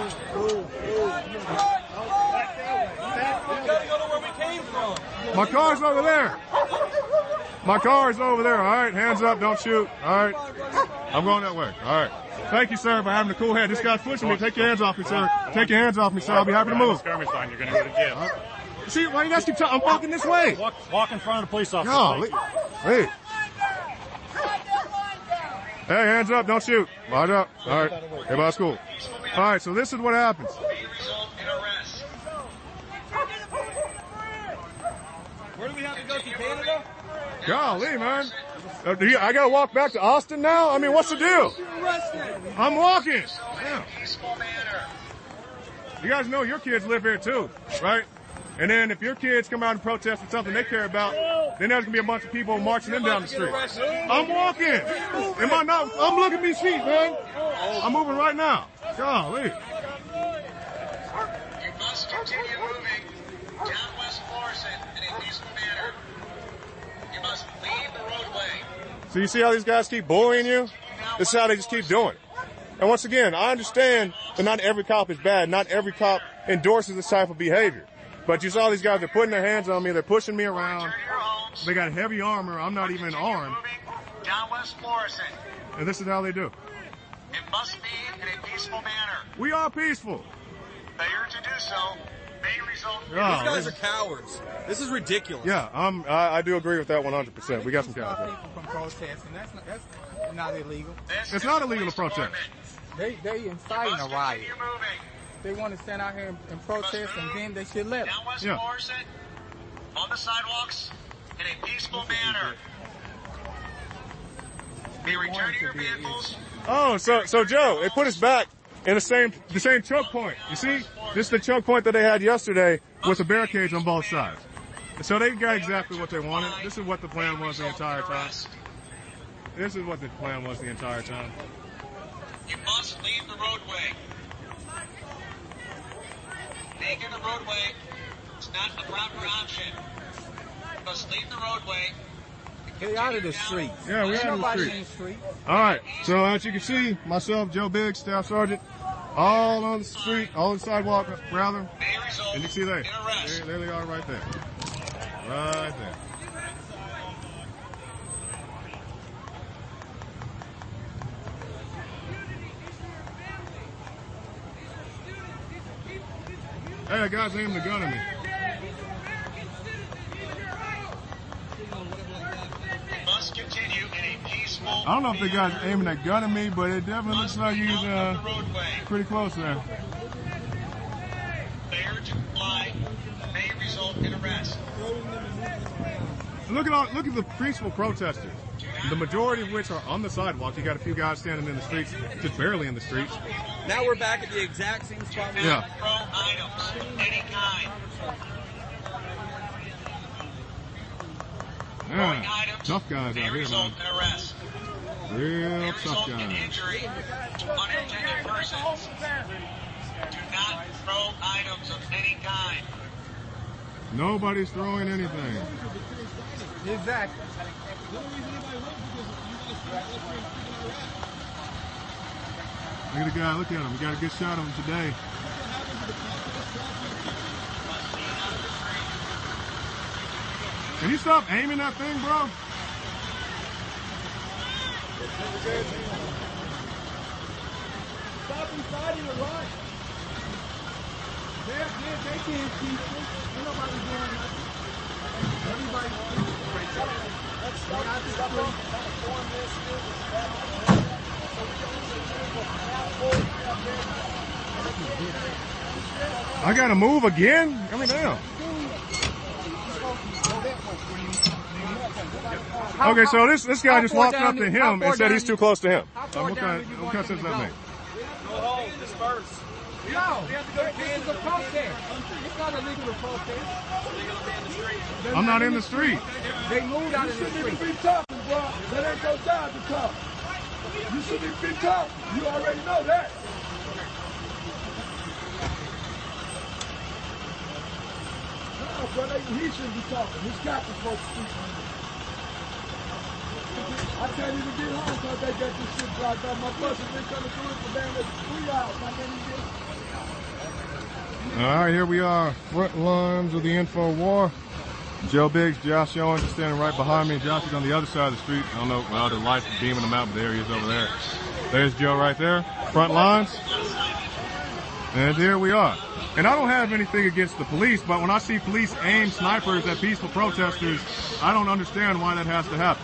My car's over there. My car is over there. All right, hands up, don't shoot. All right, I'm going that way. All right. Thank you, sir, for having a cool head. This guy's pushing me. Take your hands off me, sir. Take your hands off me, sir. I'll be happy to move. Skirmish line, you're going to go to jail. See, why you guys keep talking? I'm walking this way. Walk in front of the police officer. No, hey. Hey, hands up, don't shoot. Watch up. All right, everybody's cool. All right, so this is what happens. Where do we have to go to, Canada? Golly, man. I got to walk back to Austin now? I mean, what's the deal? I'm walking. Yeah. You guys know your kids live here too, right? And then if your kids come out and protest for something they care about, then there's going to be a bunch of people marching them down the street. I'm walking. Am I not? I'm looking at these feet, man. I'm moving right now. Golly. You must continue moving down West Florissant in a peaceful manner. You must leave the roadway. So you see how these guys keep bullying you? This is how they just keep doing it. And once again, I understand that not every cop is bad. Not every cop endorses this type of behavior. But you saw these guys, they're putting their hands on me, they're pushing me around. They got heavy armor, I'm not even armed. Down West Florissant. And this is how they do. It must be in a peaceful manner. We are peaceful. Failure to do so may result in... These guys are cowards. This is ridiculous. Yeah, I do agree with that 100%. We got some cowards. People from protesting. That's not illegal. It's not illegal to protest. They inciting a riot. They want to stand out here and protest, and then they should let them. Down West Florissant, on the sidewalks, in a peaceful manner. Be returning to your vehicles. Oh, so Joe, it put us back in the same choke point. You see, this is the choke point that they had yesterday with the barricades on both sides. So they got exactly what they wanted. This is what the plan was the entire time. You must leave the roadway. Taking the roadway is not a proper option. You must leave the roadway. Get out of the street. Yeah, we're out of the street. All right. So as you can see, myself, Joe Biggs, Staff Sergeant, all on the street, all on the sidewalk, rather. And you see there they are right there. Right there. Hey, that guy's aiming a gun at me. Must continue in a peaceful. I don't know if the guy's aiming that gun at me, but it definitely looks like he's pretty close there. Failure to comply may result in arrest. Look at the peaceful protesters. The majority of which are on the sidewalk. You got a few guys standing in the streets, just barely in the streets. Now we're back at the exact same spot. Yeah. Throw items of any kind. Yeah. Tough guys out here, man. Real tough guys. Injury to unintended persons. Do not throw items of any kind. Nobody's throwing anything. Exactly. Look at the guy, look at him. We got a good shot of him today. Can you stop aiming that thing, bro? Stop inside of the right. They can't keep it. Ain't nobody doing nothing. Everybody. I gotta move again? Coming down. Okay, so this guy just walked up to him and said he's too close to him. What kind of sense does that make? Go home, disperse. No, this is a protest. It's not illegal to protest. I'm not in the street. They moved out of the street. You shouldn't be talking, bro. That ain't your job to talk. You shouldn't be talking. You already know that. No, brother, he shouldn't be talking. His captain supposed to speak. I can't even get home because they got this shit blocked out. My bus has been coming through it for damn near 3 hours. I can't even get. All right, here we are, front lines of the info war. Joe Biggs, Josh Owens is standing right behind me. Josh is on the other side of the street. I don't know, well, the lights are beaming him out, but there he is over there. There's Joe right there, front lines. And there we are. And I don't have anything against the police, but when I see police aim snipers at peaceful protesters, I don't understand why that has to happen.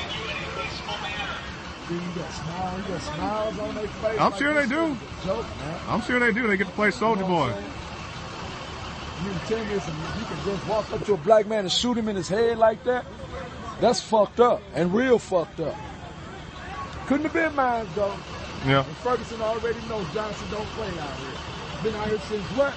You got smiles on their face. I'm sure they do. Joke, man. I'm sure they do. They get to play Soldier Boy. You can tell me you can just walk up to a black man and shoot him in his head like that? That's fucked up and real fucked up. Couldn't have been mine though. Yeah. And Ferguson already knows Johnson don't play out here. Been out here since what?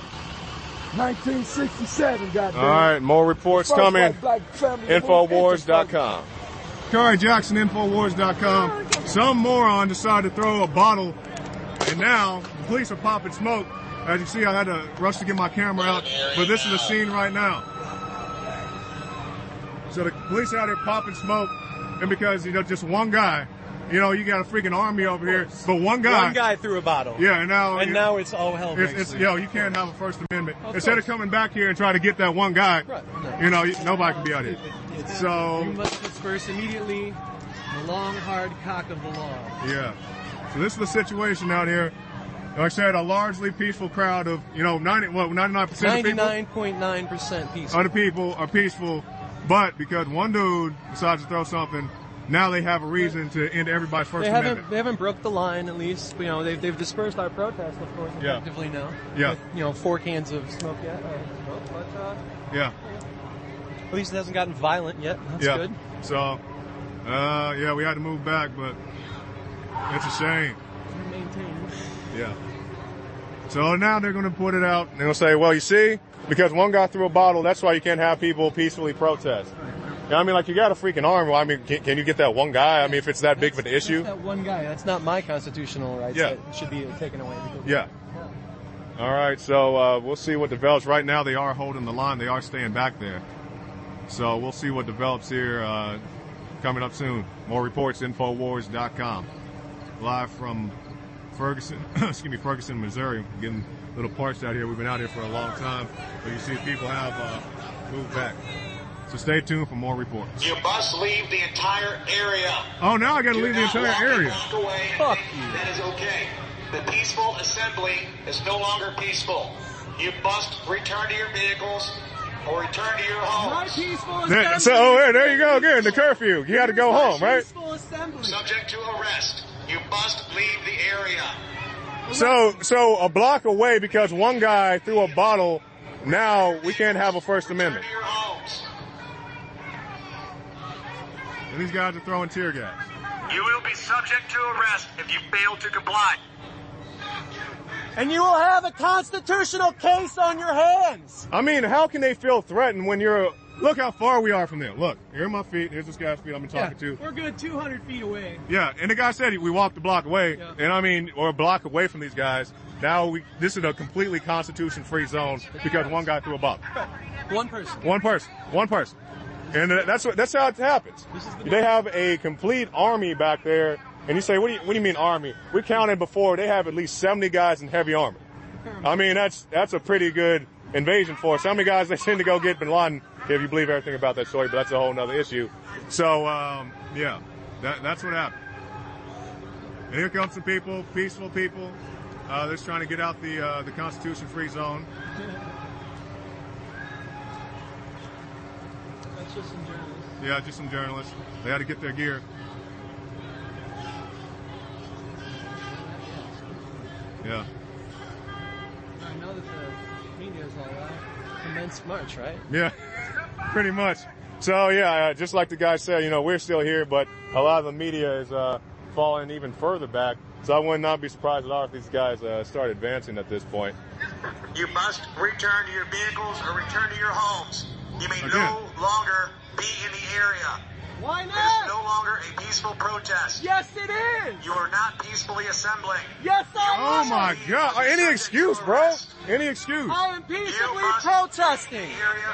1967, goddamn. All right, more reports coming. Infowars.com. Corey Jackson, Infowars.com. Some moron decided to throw a bottle, and now the police are popping smoke. As you see, I had to rush to get my camera out, but this is the scene right now. So the police out here popping smoke, and because, just one guy, you got a freaking army over here, but one guy threw a bottle. Yeah, and now it's all hell breaks loose. You can't have a First Amendment. Instead of coming back here and trying to get that one guy, nobody can be out here. So you must disperse immediately. The long, hard cock of the law. Yeah. So this is the situation out here. Like I said, a largely peaceful crowd of, 99% of people. 99.9% peaceful. Other people are peaceful, but because one dude decides to throw something, now they have a reason to end everybody's First Amendment. They haven't broke the line, at least. They've dispersed our protest, of course, effectively now. Yeah. With, 4 cans of smoke yet. Yeah. At least it hasn't gotten violent yet. That's good. So, we had to move back, but it's a shame. Yeah. So now they're going to put it out. They're going to say, well, you see, because one guy threw a bottle, that's why you can't have people peacefully protest. I mean, like, you got a freaking arm. Well, I mean, can you get that one guy? I mean, if it's that big of an issue. That one guy. That's not my constitutional rights that should be taken away. Yeah. All right, so we'll see what develops. Right now, they are holding the line. They are staying back there. So we'll see what develops here coming up soon. More reports, Infowars.com. Live from Ferguson, Ferguson, Missouri. Getting little parts out here. We've been out here for a long time. But you see people have moved back. So stay tuned for more reports. You must leave the entire area. Oh, now I got to leave the entire area. Fuck you. That is okay. The peaceful assembly is no longer peaceful. You must return to your vehicles or return to your homes. There you go again. The curfew. You got to go home, right? Subject to arrest. You must leave the area. So a block away because one guy threw a bottle. Now we can't have a First Amendment. And these guys are throwing tear gas. You will be subject to arrest if you fail to comply. And you will have a constitutional case on your hands. I mean, how can they feel threatened when you're... Look how far we are from there. Look, here are my feet. Here's this guy's feet I've been talking to. We're good 200 feet away. Yeah, and the guy said we walked a block away. Yeah. And I mean, or a block away from these guys. Now this is a completely constitution-free zone because one guy threw a bottle. One person. One person. And that's how it happens. They have a complete army back there. And you say, what do you mean army? We counted before. They have at least 70 guys in heavy armor. I mean, that's a pretty good invasion force. How many guys they send to go get Bin Laden, if you believe everything about that story, but that's a whole nother issue. So, yeah, that's what happened. And here comes some people, peaceful people. They're just trying to get out the Constitution-free zone. That's just some journalists. Yeah, just some journalists. They had to get their gear. Yeah. I know that the media's all right. Commence march, right? Yeah, pretty much. So, yeah, just like the guy said, we're still here, but a lot of the media is falling even further back. So I would not be surprised at all if these guys start advancing at this point. You must return to your vehicles or return to your homes. You may no longer be in the area. Why not? It is no longer a peaceful protest. Yes, it is. You are not peacefully assembling. Yes, I am. Oh, my God. Any excuse, bro. Any excuse. I am peacefully protesting.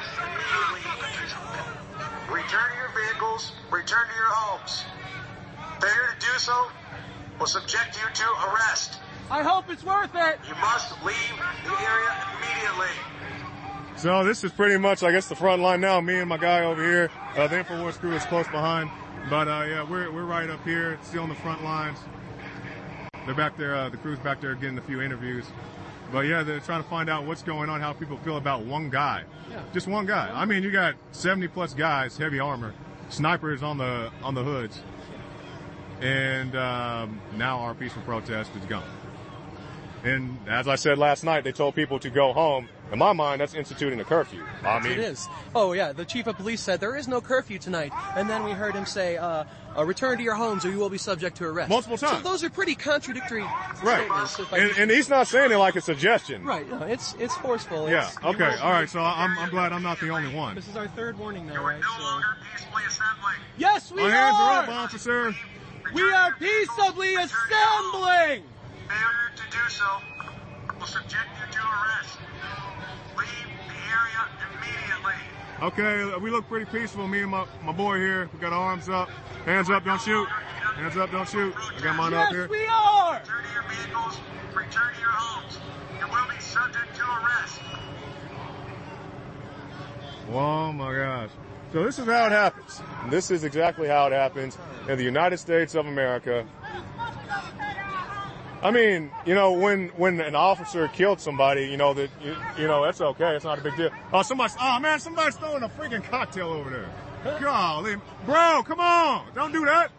Return to your vehicles. Return to your homes. Failure to do so will subject you to arrest. I hope it's worth it. You must leave the area immediately. So this is pretty much, I guess, the front line now. Me and my guy over here. The InfoWars crew is close behind. But, yeah, we're right up here, still on the front lines. They're back there, the crew's back there getting a few interviews. But, yeah, they're trying to find out what's going on, how people feel about one guy. Yeah. Just one guy. I mean, you got 70-plus guys, heavy armor, snipers on the hoods. And now our peaceful protest is gone. And as I said last night, they told people to go home. In my mind, that's instituting a curfew. I mean, it is. Oh, yeah. The chief of police said there is no curfew tonight. And then we heard him say, return to your homes or you will be subject to arrest. Multiple times. So those are pretty contradictory statements. And he's not saying it like a suggestion. Right. No, it's forceful. Yeah. Okay. All right. So I'm glad I'm not the only one. This is our third warning now, right? No longer peacefully assembling. Yes, we are. My hands are up, officer. We are peaceably assembling. Failure to do so will subject you to arrest. Leave the area immediately. Okay, we look pretty peaceful. Me and my boy here, we got our arms up. Hands up, don't shoot. Hands up, don't shoot. I got mine up here. Yes, we are. Return to your vehicles. Return to your homes. You will be subject to arrest. Oh my gosh. So this is how it happens. This is exactly how it happens in the United States of America. I mean, when an officer killed somebody, that's okay. It's not a big deal. Somebody's throwing a freaking cocktail over there. Golly. Bro, come on. Don't do that.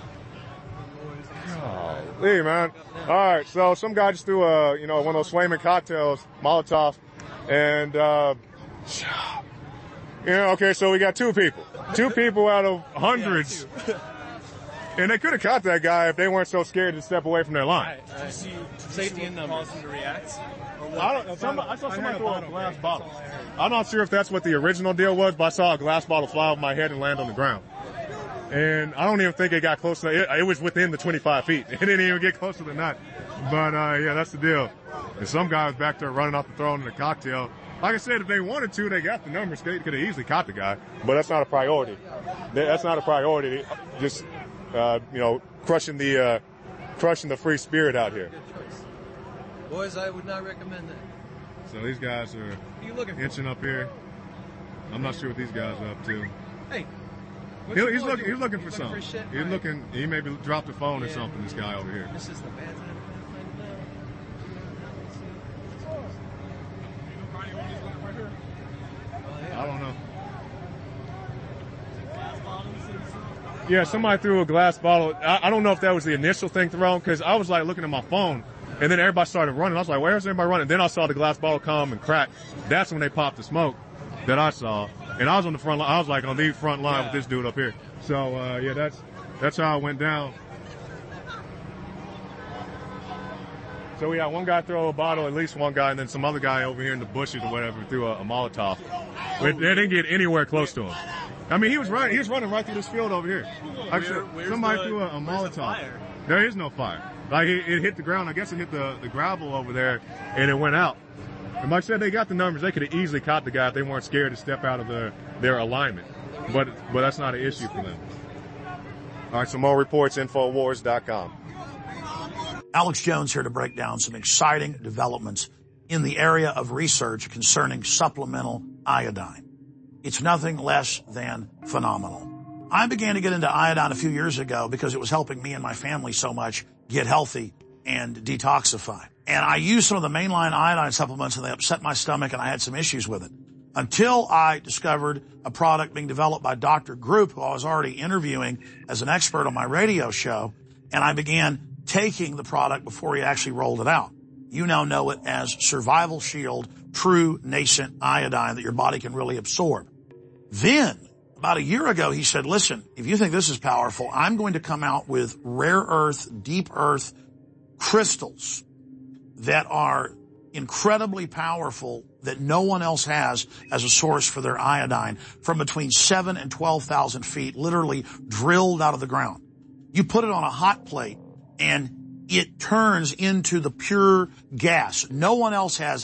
Golly, man. All right. So some guy just threw one of those flaming cocktails, Molotov, and, okay, so we got two people. Two people out of hundreds. And they could have caught that guy if they weren't so scared to step away from their line. Right. You see safety in numbers. To react? I saw somebody throw a glass bottle. I'm not sure if that's what the original deal was, but I saw a glass bottle fly over my head and land on the ground. And I don't even think it got close to it. It was within the 25 feet. It didn't even get closer than that. But, yeah, that's the deal. And some guy was back there running off the throne in a cocktail. Like I said, if they wanted to, they got the numbers. They could have easily caught the guy. But that's not a priority. That's not a priority. Just, crushing the free spirit out here. Boys, I would not recommend that. So these guys are inching up here. I'm not sure what these guys are up to. Hey. He's looking for something. He maybe dropped a phone or something, this guy over here. This is the bad time. I don't know. Yeah, somebody threw a glass bottle. I don't know if that was the initial thing thrown, because I was like looking at my phone, and then everybody started running. I was like, where's everybody running? Then I saw the glass bottle come and crack. That's when they popped the smoke that I saw. And I was on the front line. I was like on the front line with this dude up here. So, yeah, that's how it went down. So we had one guy throw a bottle, at least one guy, and then some other guy over here in the bushes or whatever threw a Molotov. But they didn't get anywhere close to him. I mean, he was running right through this field over here. Somebody threw a Molotov. There is no fire. Like, it hit the ground. I guess it hit the gravel over there, and it went out. And like I said, they got the numbers. They could have easily caught the guy if they weren't scared to step out of their alignment. But that's not an issue for them. All right, some more reports, Infowars.com. Alex Jones here to break down some exciting developments in the area of research concerning supplemental iodine. It's nothing less than phenomenal. I began to get into iodine a few years ago because it was helping me and my family so much get healthy and detoxify. And I used some of the mainline iodine supplements, and they upset my stomach, and I had some issues with it. Until I discovered a product being developed by Dr. Group, who I was already interviewing as an expert on my radio show, and I began taking the product before he actually rolled it out. You now know it as Survival Shield True Nascent Iodine that your body can really absorb. Then, about a year ago, he said, listen, if you think this is powerful, I'm going to come out with rare earth, deep earth crystals that are incredibly powerful that no one else has as a source for their iodine from between 7,000 and 12,000 feet, literally drilled out of the ground. You put it on a hot plate and it turns into the pure gas. No one else has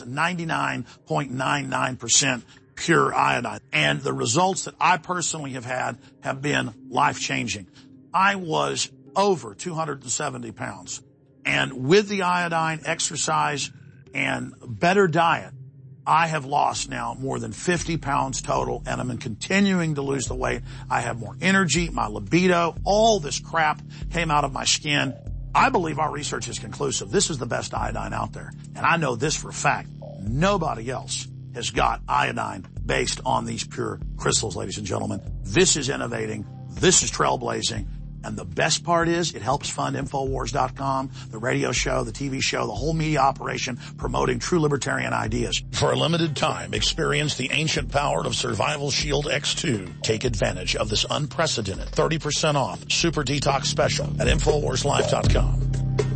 99.99% pure iodine. And the results that I personally have had have been life-changing. I was over 270 pounds. And with the iodine, exercise, and better diet, I have lost now more than 50 pounds total, and I'm continuing to lose the weight. I have more energy, my libido, all this crap came out of my skin. I believe our research is conclusive. This is the best iodine out there. And I know this for a fact. Nobody else has got iodine based on these pure crystals, ladies and gentlemen. This is innovating. This is trailblazing. And the best part is it helps fund Infowars.com, the radio show, the TV show, the whole media operation promoting true libertarian ideas. For a limited time, experience the ancient power of Survival Shield X2. Take advantage of this unprecedented 30% off Super Detox special at InfoWarsLive.com.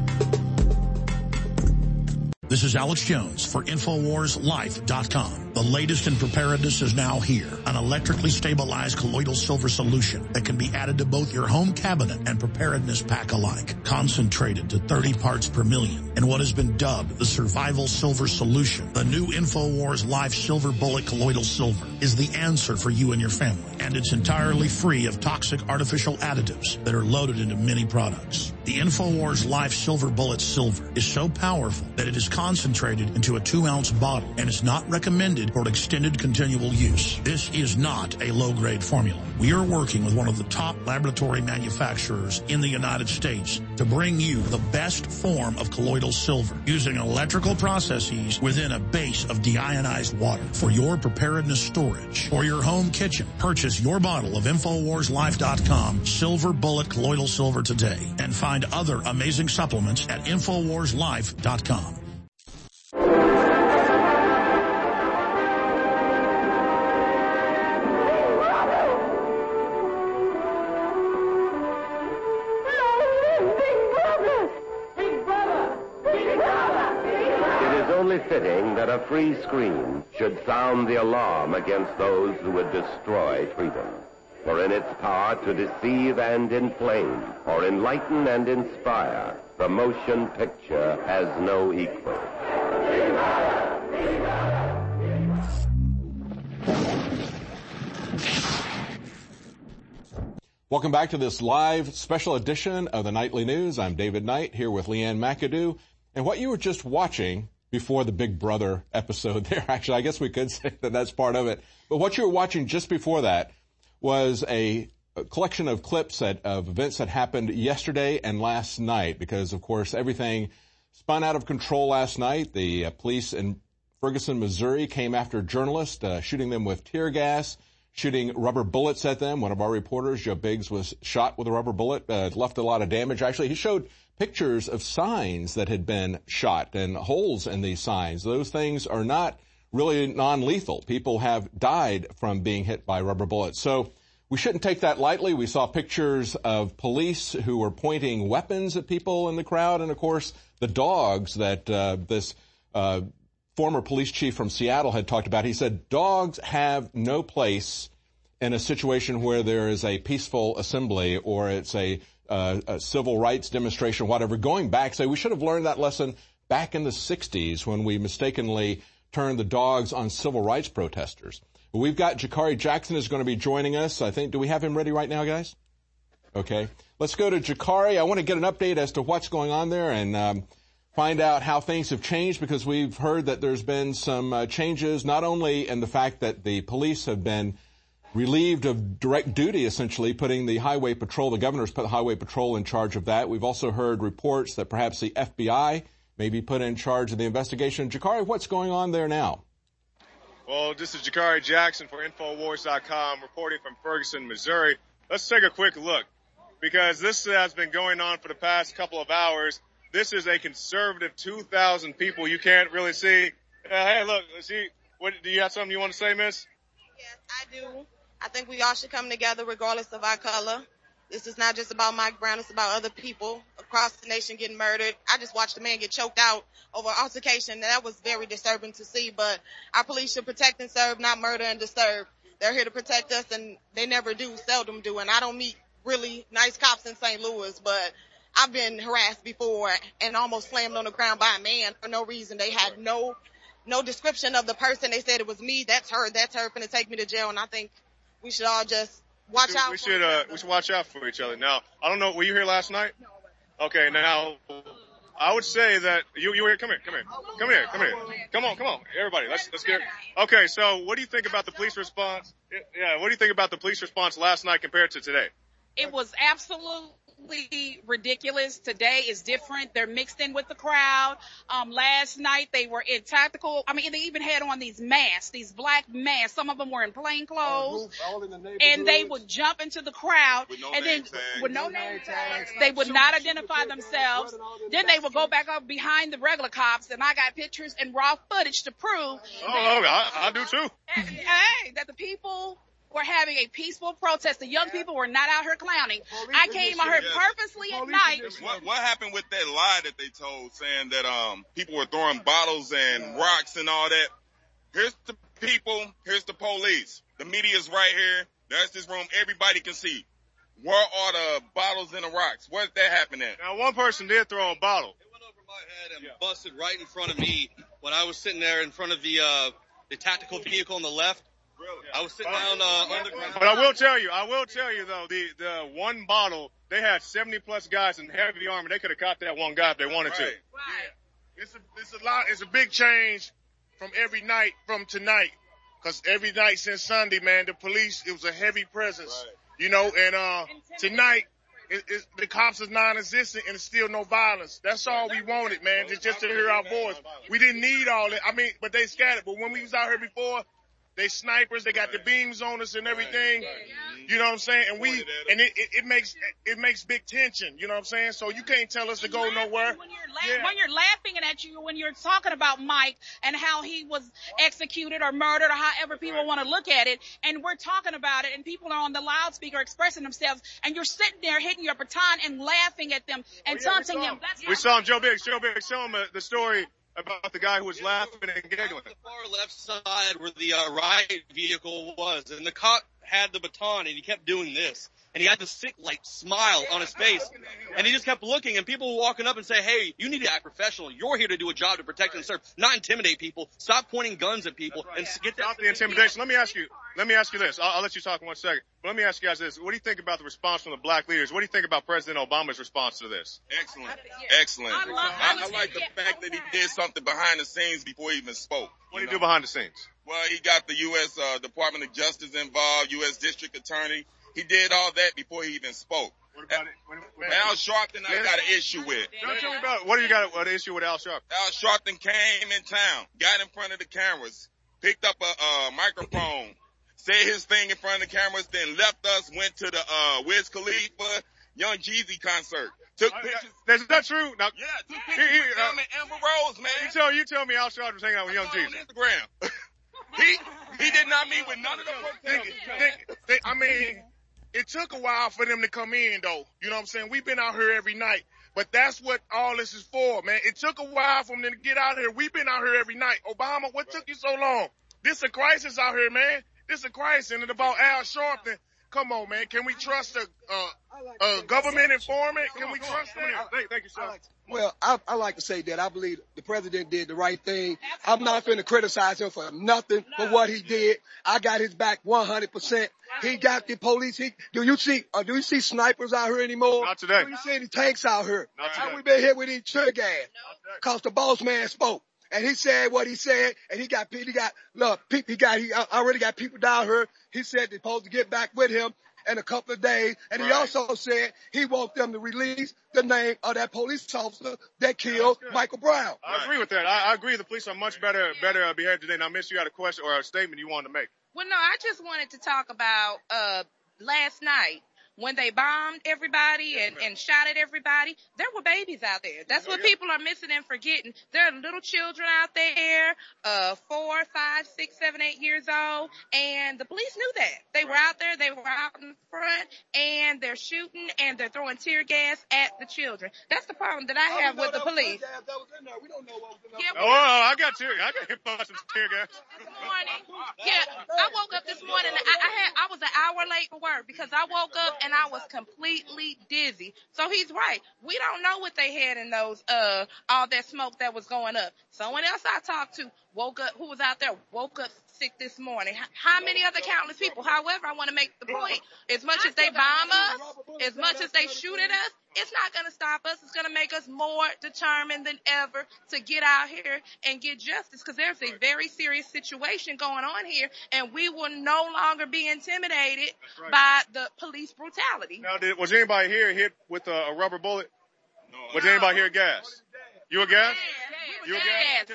This is Alex Jones for InfoWarsLife.com. The latest in preparedness is now here. An electrically stabilized colloidal silver solution that can be added to both your home cabinet and preparedness pack alike. Concentrated to 30 parts per million in what has been dubbed the Survival Silver Solution. The new InfoWars Life Silver Bullet Colloidal Silver is the answer for you and your family. And it's entirely free of toxic artificial additives that are loaded into many products. The InfoWars Life Silver Bullet Silver is so powerful that it is concentrated into a 2-ounce bottle and is not recommended for extended continual use. This is not a low-grade formula. We are working with one of the top laboratory manufacturers in the United States to bring you the best form of colloidal silver using electrical processes within a base of deionized water for your preparedness storage or your home kitchen. Purchase your bottle of InfoWarsLife.com Silver Bullet Colloidal Silver today and find other amazing supplements at InfoWarsLife.com. only fitting that a free screen should sound the alarm against those who would destroy freedom. For in its power to deceive and inflame, or enlighten and inspire, the motion picture has no equal. Welcome back to this live special edition of the Nightly News. I'm David Knight here with Leanne McAdoo. And what you were just watching before the Big Brother episode there, actually, I guess we could say that that's part of it. But what you were watching just before that was a collection of clips of events that happened yesterday and last night, because, of course, everything spun out of control last night. The police in Ferguson, Missouri came after journalists, shooting them with tear gas, shooting rubber bullets at them. One of our reporters, Joe Biggs, was shot with a rubber bullet, left a lot of damage. Actually, he showed pictures of signs that had been shot and holes in these signs. Those things are not really non-lethal. People have died from being hit by rubber bullets. So we shouldn't take that lightly. We saw pictures of police who were pointing weapons at people in the crowd. And, of course, the dogs that this former police chief from Seattle had talked about. He said dogs have no place in a situation where there is a peaceful assembly or it's a civil rights demonstration, whatever. Going back, say we should have learned that lesson back in the 60s when we mistakenly turned the dogs on civil rights protesters. We've got Jakari Jackson is going to be joining us. I think, do we have him ready right now, guys? Okay. Let's go to Jakari. I want to get an update as to what's going on there and find out how things have changed, because we've heard that there's been some changes, not only in the fact that the police have been relieved of direct duty, essentially, putting the highway patrol, the governor's put the highway patrol in charge of that. We've also heard reports that perhaps the FBI may be put in charge of the investigation. Jakari, what's going on there now? Well, this is Jakari Jackson for Infowars.com reporting from Ferguson, Missouri. Let's take a quick look, because this has been going on for the past couple of hours. This is a conservative 2,000 people. You can't really see. Hey, look, see, what, do you have something you want to say, miss? Yes, I do. I think we all should come together regardless of our color. This is not just about Mike Brown. It's about other people across the nation getting murdered. I just watched a man get choked out over altercation, and that was very disturbing to see. But our police should protect and serve, not murder and disturb. They're here to protect us, and they never do, seldom do. And I don't meet really nice cops in St. Louis, but I've been harassed before and almost slammed on the ground by a man for no reason. They had no description of the person. They said it was me. That's her. Finna take me to jail. And I think we should all just watch out. We should watch out for each other. Now, I don't know. Were you here last night? Okay. Now, I would say that you were here. Come here. Come on. Everybody, let's get it. Okay. So, what do you think about the police response? Yeah. What do you think about the police response last night compared to today? It was absolutely ridiculous. Today is different. They're mixed in with the crowd. Last night they were in tactical. I mean, they even had on these masks, these black masks. Some of them were in plain clothes. And they would jump into the crowd with no name tags. They would not identify themselves. Then they would go back up behind the regular cops. And I got pictures and raw footage to prove. I do too. That the people were having a peaceful protest. The young people were not out here clowning. I came out here purposely at night. What happened with that lie that they told, saying that people were throwing bottles and rocks and all that? Here's the people, here's the police. The media's right here. There's this room. Everybody can see. Where are the bottles and the rocks? Where's that happen at? Now, one person did throw a bottle. It went over my head and busted right in front of me when I was sitting there in front of the tactical vehicle on the left. I was sitting down underground. But I will tell you though, the one bottle, they had 70 plus guys in heavy armor. They could have caught that one guy if they wanted to. Yeah. It's a big change from every night from tonight. Cause every night since Sunday, man, the police, it was a heavy presence, you know, and tonight, the cops is non-existent and it's still no violence. That's all we wanted, man, just to hear our voice. We didn't need all that. I mean, but they scattered. But when we was out here before, they snipers, they got the beams on us and everything. You know what I'm saying? And it makes big tension. You know what I'm saying? So you can't tell us to go nowhere. When you're laughing at you, when you're talking about Mike and how he was executed or murdered or however people want to look at it, and we're talking about it and people are on the loudspeaker expressing themselves, and you're sitting there hitting your baton and laughing at them and taunting them. We saw him, Joe Biggs. Show him the story about the guy who was laughing and giggling. The far left side where the riot vehicle was, and the cop had the baton, and he kept doing this. And he had this sick, like, smile on his face. And he just kept looking, and people were walking up and say, hey, you need to act professional. You're here to do a job to protect and serve, not intimidate people. Stop pointing guns at people. And get that. Stop the intimidation. Let me ask you this. I'll let you talk in 1 second. But let me ask you guys this. What do you think about the response from the black leaders? What do you think about President Obama's response to this? Excellent. I like the fact that he did something behind the scenes before he even spoke. What did he do behind the scenes? Well, he got the U.S. Department of Justice involved, U.S. District Attorney. He did all that before he even spoke. What about it? Al Sharpton, I got an issue with. Tell me about what do you got an issue with Al Sharpton? Al Sharpton came in town, got in front of the cameras, picked up a microphone, said his thing in front of the cameras, then left us, went to the Wiz Khalifa, Young Jeezy concert. Took pictures. Is that true? Now, yeah, took pictures with him and Amber Rose, man. You tell me Al Sharpton was hanging out with Young Jeezy. On Instagram. he did not meet with none of the protesters. I mean, it took a while for them to come in, though. You know what I'm saying? We've been out here every night. But that's what all this is for, man. It took a while for them to get out here. We've been out here every night. Obama, what took you so long? This a crisis out here, man. This a crisis. And it's about Al Sharpton. Come on, man. Can we trust a government informant? Can we trust that? Thank you, sir. Well, I like to say that I believe the president did the right thing. I'm not going to criticize him for nothing for what he did. I got his back 100%. He got the police. Do you see snipers out here anymore? Not today. Do you see any tanks out here? Not today. We been hit with each tear gas. Cause the boss man spoke. And he said what he said, and he already got people down here. He said they're supposed to get back with him in a couple of days. And he also said he wants them to release the name of that police officer that killed Michael Brown. I agree with that. I agree the police are much better behaved today. Now, Miss, you got a question or a statement you wanted to make? Well, no, I just wanted to talk about last night. When they bombed everybody and shot at everybody, there were babies out there. That's what people are missing and forgetting. There are little children out there, 4, 5, 6, 7, 8 years old, and the police knew that. They were out there, they were out in front, and they're shooting and they're throwing tear gas at the children. That's the problem that I have with the police. We don't know what was in there. I got hit by some tear gas. This morning, I woke up this morning. I was an hour late for work because I woke up and I was completely dizzy. So he's right. We don't know what they had in those, all that smoke that was going up. Someone else I talked to who was out there, woke up sick this morning. How many other countless people? However, I want to make the point. As much as they bomb us, as much as they shoot at us, it's not going to stop us. It's going to make us more determined than ever to get out here and get justice because there's a very serious situation going on here, and we will no longer be intimidated by the police brutality. Now, was anybody here hit with a rubber bullet? No. Was anybody here gas? You a gas? You a gas?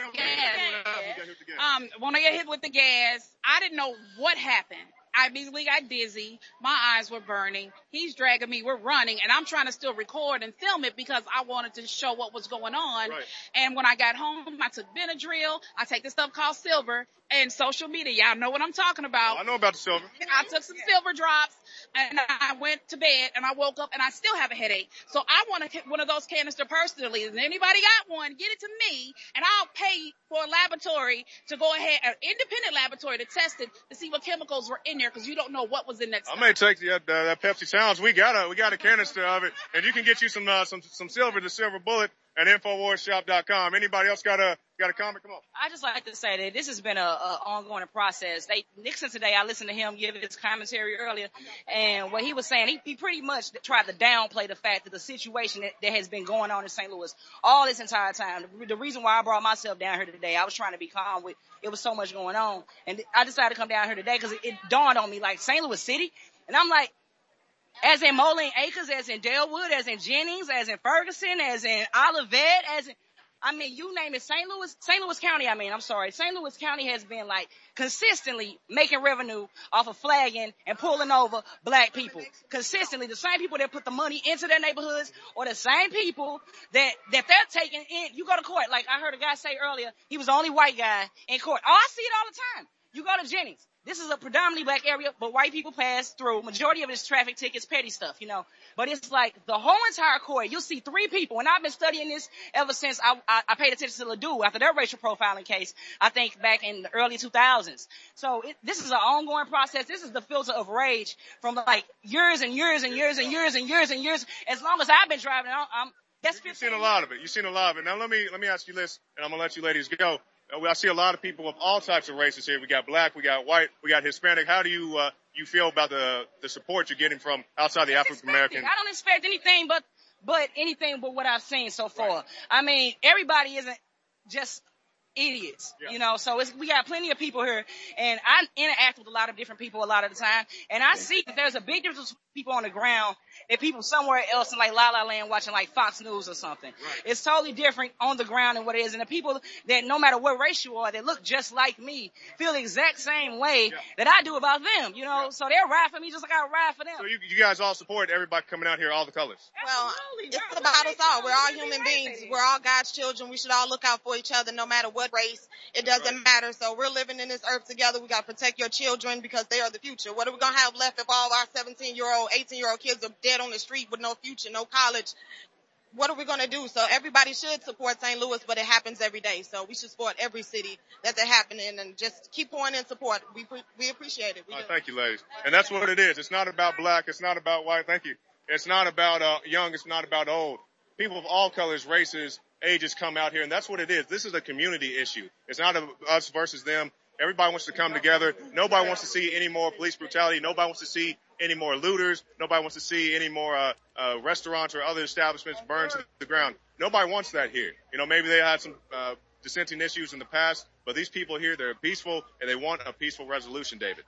When I got hit with the gas, I didn't know what happened. I immediately got dizzy. My eyes were burning. He's dragging me. We're running, and I'm trying to still record and film it because I wanted to show what was going on. Right. And when I got home, I took Benadryl. I take this stuff called Silver. And social media, y'all know what I'm talking about. I know about the Silver. I took some Silver drops, and I went to bed, and I woke up, and I still have a headache. So I want one of those canister personally. If anybody got one, get it to me, and I'll pay for a laboratory to go ahead, an independent laboratory to test it to see what chemicals were in there, because you don't know what was in that stuff. I may take that Pepsi Challenge. We got a canister of it, and you can get you some Silver, the Silver Bullet, at InfoWarsShop.com. Anybody else got a comment? Come on. I just like to say that this has been a ongoing process. Nixon today, I listened to him give his commentary earlier, and what he was saying, he pretty much tried to downplay the fact that the situation that has been going on in St. Louis all this entire time. The reason why I brought myself down here today, I was trying to be calm with, it was so much going on, and I decided to come down here today because it dawned on me, like, St. Louis City, and I'm like, as in Moline Acres, as in Delwood, as in Jennings, as in Ferguson, as in Olivet, you name it, St. Louis County, St. Louis County has been like consistently making revenue off of flagging and pulling over black people. Consistently, the same people that put the money into their neighborhoods or the same people that they're taking in. You go to court, like I heard a guy say earlier, he was the only white guy in court. Oh, I see it all the time. You go to Jennings. This is a predominantly black area, but white people pass through. Majority of it is traffic tickets, petty stuff, you know. But it's like the whole entire court, you'll see 3 people. And I've been studying this ever since I paid attention to Ladue after their racial profiling case, I think back in the early 2000s. So this is an ongoing process. This is the filter of rage from like years and years and years and years and years and years. As long as I've been driving, You've seen a lot of it. You've seen a lot of it. Now let me ask you this, and I'm going to let you ladies go. I see a lot of people of all types of races here. We got black, we got white, we got Hispanic. How do you feel about the support you're getting from outside the African American? I don't expect anything but what I've seen so far. Right. I mean, everybody isn't just idiots, you know, so we got plenty of people here, and I interact with a lot of different people a lot of the time, and I see that there's a big difference between people on the ground and people somewhere else in like La La Land watching like Fox News or something. Right. It's totally different on the ground than what it is, and the people that no matter what race you are, that look just like me, feel the exact same way that I do about them, you know, so they'll ride for me just like I ride for them. So you guys all support everybody coming out here, all the colors? Well, it's about us all. We're all human beings. We're all God's children. We should all look out for each other no matter what race. It doesn't matter. So we're living in this earth together. We got to protect your children because they are the future. What are we going to have left if all of our 17-year-old, 18-year-old kids are dead on the street with no future, no college? What are we going to do? So everybody should support St. Louis, but it happens every day. So we should support every city that's happening and just keep pouring in support. We appreciate it. Thank you, ladies. And that's what it is. It's not about black. It's not about white. Thank you. It's not about young. It's not about old. People of all colors, races, ages come out here, and that's what it is. This is a community issue. It's not us versus them. Everybody wants to come together. Nobody wants to see any more police brutality. Nobody wants to see any more looters. Nobody wants to see any more restaurants or other establishments burned to the ground. Nobody wants that here. You know, maybe they had some dissenting issues in the past, but these people here, they're peaceful, and they want a peaceful resolution, David.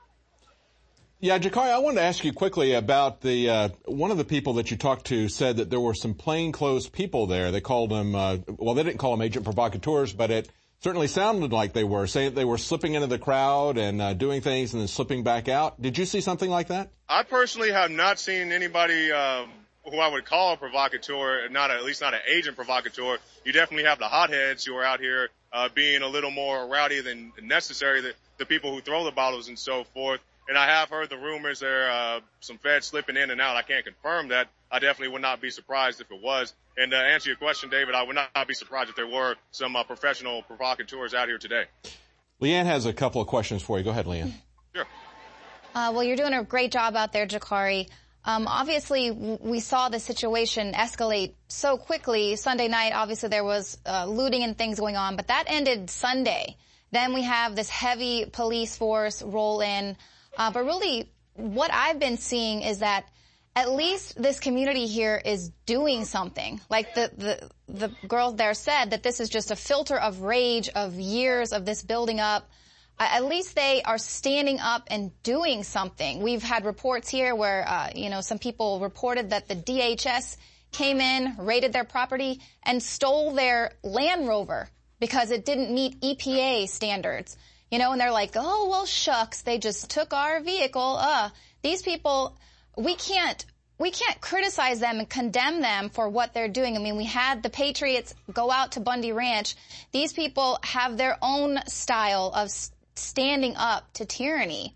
Yeah, Jakari, I wanted to ask you quickly about one of the people that you talked to said that there were some plainclothes people there. They called them, they didn't call them agent provocateurs, but it certainly sounded like they were, saying that they were slipping into the crowd and doing things and then slipping back out. Did you see something like that? I personally have not seen anybody who I would call a provocateur, at least not an agent provocateur. You definitely have the hotheads who are out here being a little more rowdy than necessary, the people who throw the bottles and so forth. And I have heard the rumors there are some feds slipping in and out. I can't confirm that. I definitely would not be surprised if it was. And to answer your question, David, I would not be surprised if there were some professional provocateurs out here today. Leanne has a couple of questions for you. Go ahead, Leanne. Sure. Well, you're doing a great job out there, Jakari. Obviously, we saw the situation escalate so quickly. Sunday night, obviously, there was looting and things going on, but that ended Sunday. Then we have this heavy police force roll in. But really, what I've been seeing is that at least this community here is doing something. Like the girl there said that this is just a filter of rage of years of this building up. At least they are standing up and doing something. We've had reports here where, some people reported that the DHS came in, raided their property, and stole their Land Rover because it didn't meet EPA standards. And they're like, oh, well, shucks, they just took our vehicle. These people, we can't criticize them and condemn them for what they're doing. I mean, we had the Patriots go out to Bundy Ranch. These people have their own style of standing up to tyranny.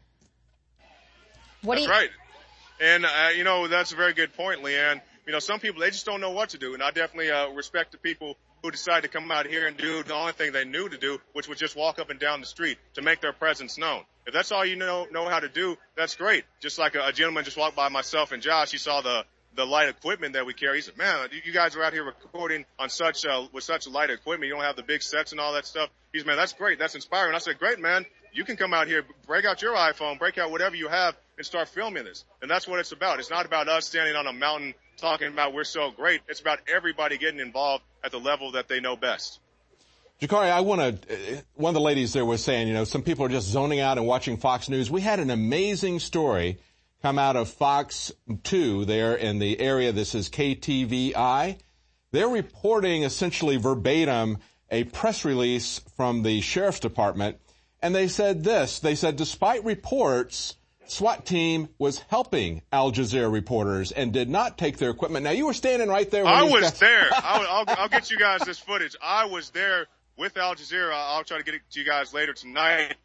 That's right. And, that's a very good point, Leanne. Some people, they just don't know what to do. And I definitely respect the people who decided to come out here and do the only thing they knew to do, which was just walk up and down the street to make their presence known. If that's all you know how to do, that's great. Just like a gentleman just walked by myself and Josh, he saw the light equipment that we carry. He said, man, you guys are out here recording on with such light equipment. You don't have the big sets and all that stuff. He said, man, that's great. That's inspiring. I said, great, man. You can come out here, break out your iPhone, break out whatever you have and start filming this. And that's what it's about. It's not about us standing on a mountain talking about we're so great. It's about everybody getting involved at the level that they know best. Jakari, one of the ladies there was saying, some people are just zoning out and watching Fox News. We had an amazing story come out of Fox 2 there in the area. This is KTVI. They're reporting essentially verbatim a press release from the Sheriff's Department. And they said this. They said, despite reports, SWAT team was helping Al Jazeera reporters and did not take their equipment. Now, you were standing right there. I was there. I'll get you guys this footage. I was there with Al Jazeera. I'll try to get it to you guys later tonight.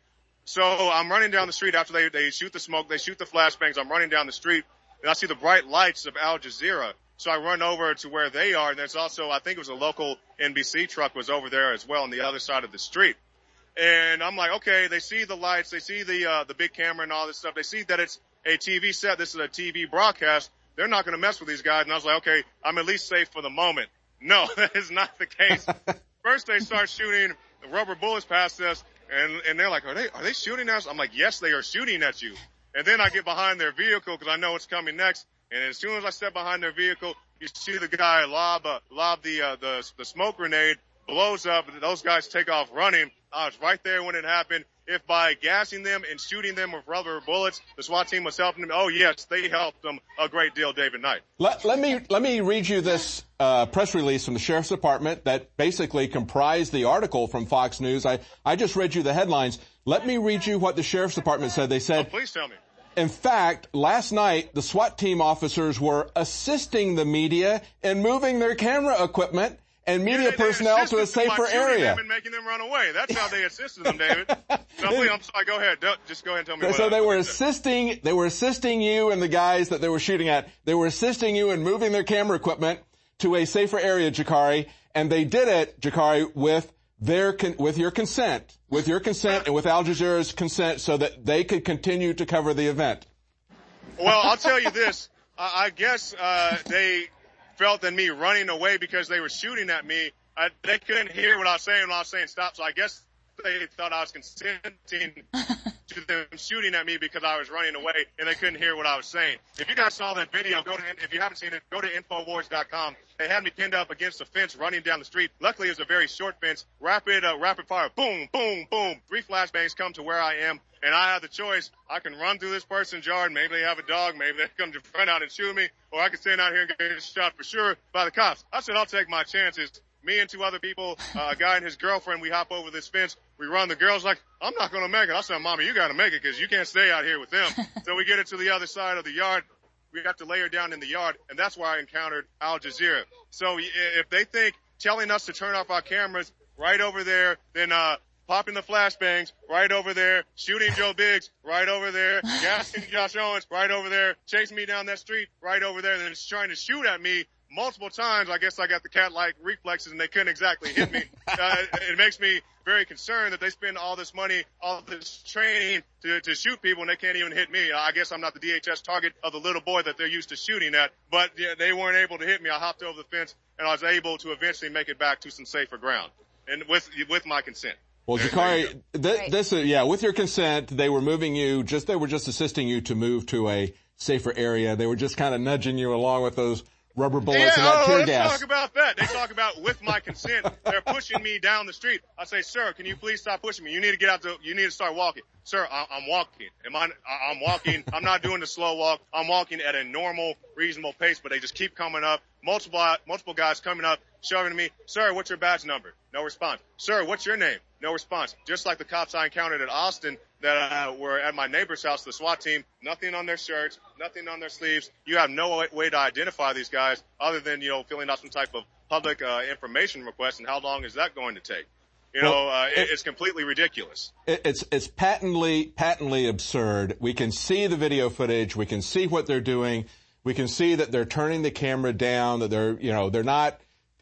So I'm running down the street after they shoot the smoke, they shoot the flashbangs. I'm running down the street, and I see the bright lights of Al Jazeera. So I run over to where they are, and there's also, I think it was a local NBC truck was over there as well on the other side of the street. And I'm like, okay, they see the lights, they see the big camera and all this stuff. They see that it's a TV set, this is a TV broadcast. They're not going to mess with these guys. And I was like, okay, I'm at least safe for the moment. No, that is not the case. First they start shooting rubber bullets past us, and they're like, are they shooting us? I'm like, yes, they are shooting at you. And then I get behind their vehicle because I know what's coming next. And as soon as I step behind their vehicle, you see the guy lob the smoke grenade, blows up, and those guys take off running. I was right there when it happened. If by gassing them and shooting them with rubber bullets, the SWAT team was helping them, oh yes, they helped them a great deal, David Knight. Let me read you this press release from the Sheriff's Department that basically comprised the article from Fox News. I just read you the headlines. Let me read you what the Sheriff's Department said. They said, please tell me. In fact, last night, the SWAT team officers were assisting the media in moving their camera equipment and media personnel to a safer area. Them and making them run away. That's how they assisted them, David. No, please, I'm sorry. Go ahead. Just go ahead and tell me. So they were assisting you and the guys that they were shooting at. They were assisting you in moving their camera equipment to a safer area, Jakari, and they did it, Jakari, with your consent, and with Al Jazeera's consent, so that they could continue to cover the event. Well, I'll tell you this. I guess they felt that me running away because they were shooting at me. They couldn't hear what I was saying when I was saying stop, so I guess they thought I was consenting to them shooting at me because I was running away, and they couldn't hear what I was saying. If you guys saw that video, if you haven't seen it, go to Infowars.com. They had me pinned up against a fence running down the street. Luckily, it was a very short fence. Rapid fire. Boom, boom, boom. 3 flashbangs come to where I am, and I have the choice. I can run through this person's yard. Maybe they have a dog. Maybe they come to run out and shoot me, or I can stand out here and get shot for sure by the cops. I said, I'll take my chances. Me and 2 other people, a guy and his girlfriend, we hop over this fence. We run. The girl's like, I'm not going to make it. I said, Mommy, you got to make it because you can't stay out here with them. So we get it to the other side of the yard. We got to lay her down in the yard, and that's where I encountered Al Jazeera. So if they think telling us to turn off our cameras right over there, then popping the flashbangs right over there, shooting Joe Biggs right over there, gassing Josh Owens right over there, chasing me down that street right over there, and then trying to shoot at me multiple times. I guess I got the cat-like reflexes and they couldn't exactly hit me. It makes me very concerned that they spend all this money, all this training to shoot people and they can't even hit me. I guess I'm not the DHS target of the little boy that they're used to shooting at, but yeah, they weren't able to hit me. I hopped over the fence and I was able to eventually make it back to some safer ground, and with my consent. Well, Jakari, with your consent, they were they were just assisting you to move to a safer area. They were just kind of nudging you along with those rubber bullets and that tear gas. Let's talk about that. They talk about with my consent. They're pushing me down the street. I say, sir, can you please stop pushing me? You need to you need to start walking. Sir, I'm walking. I'm walking. I'm not doing the slow walk. I'm walking at a normal, reasonable pace, but they just keep coming up. Multiple guys coming up, shoving at me. Sir, what's your badge number? No response. Sir, what's your name? No response. Just like the cops I encountered at Austin that were at my neighbor's house, the SWAT team, nothing on their shirts, nothing on their sleeves. You have no way to identify these guys other than, filling out some type of public information request, and how long is that going to take? It's completely ridiculous. It's patently absurd. We can see the video footage. We can see what they're doing. We can see that they're turning the camera down, that they're not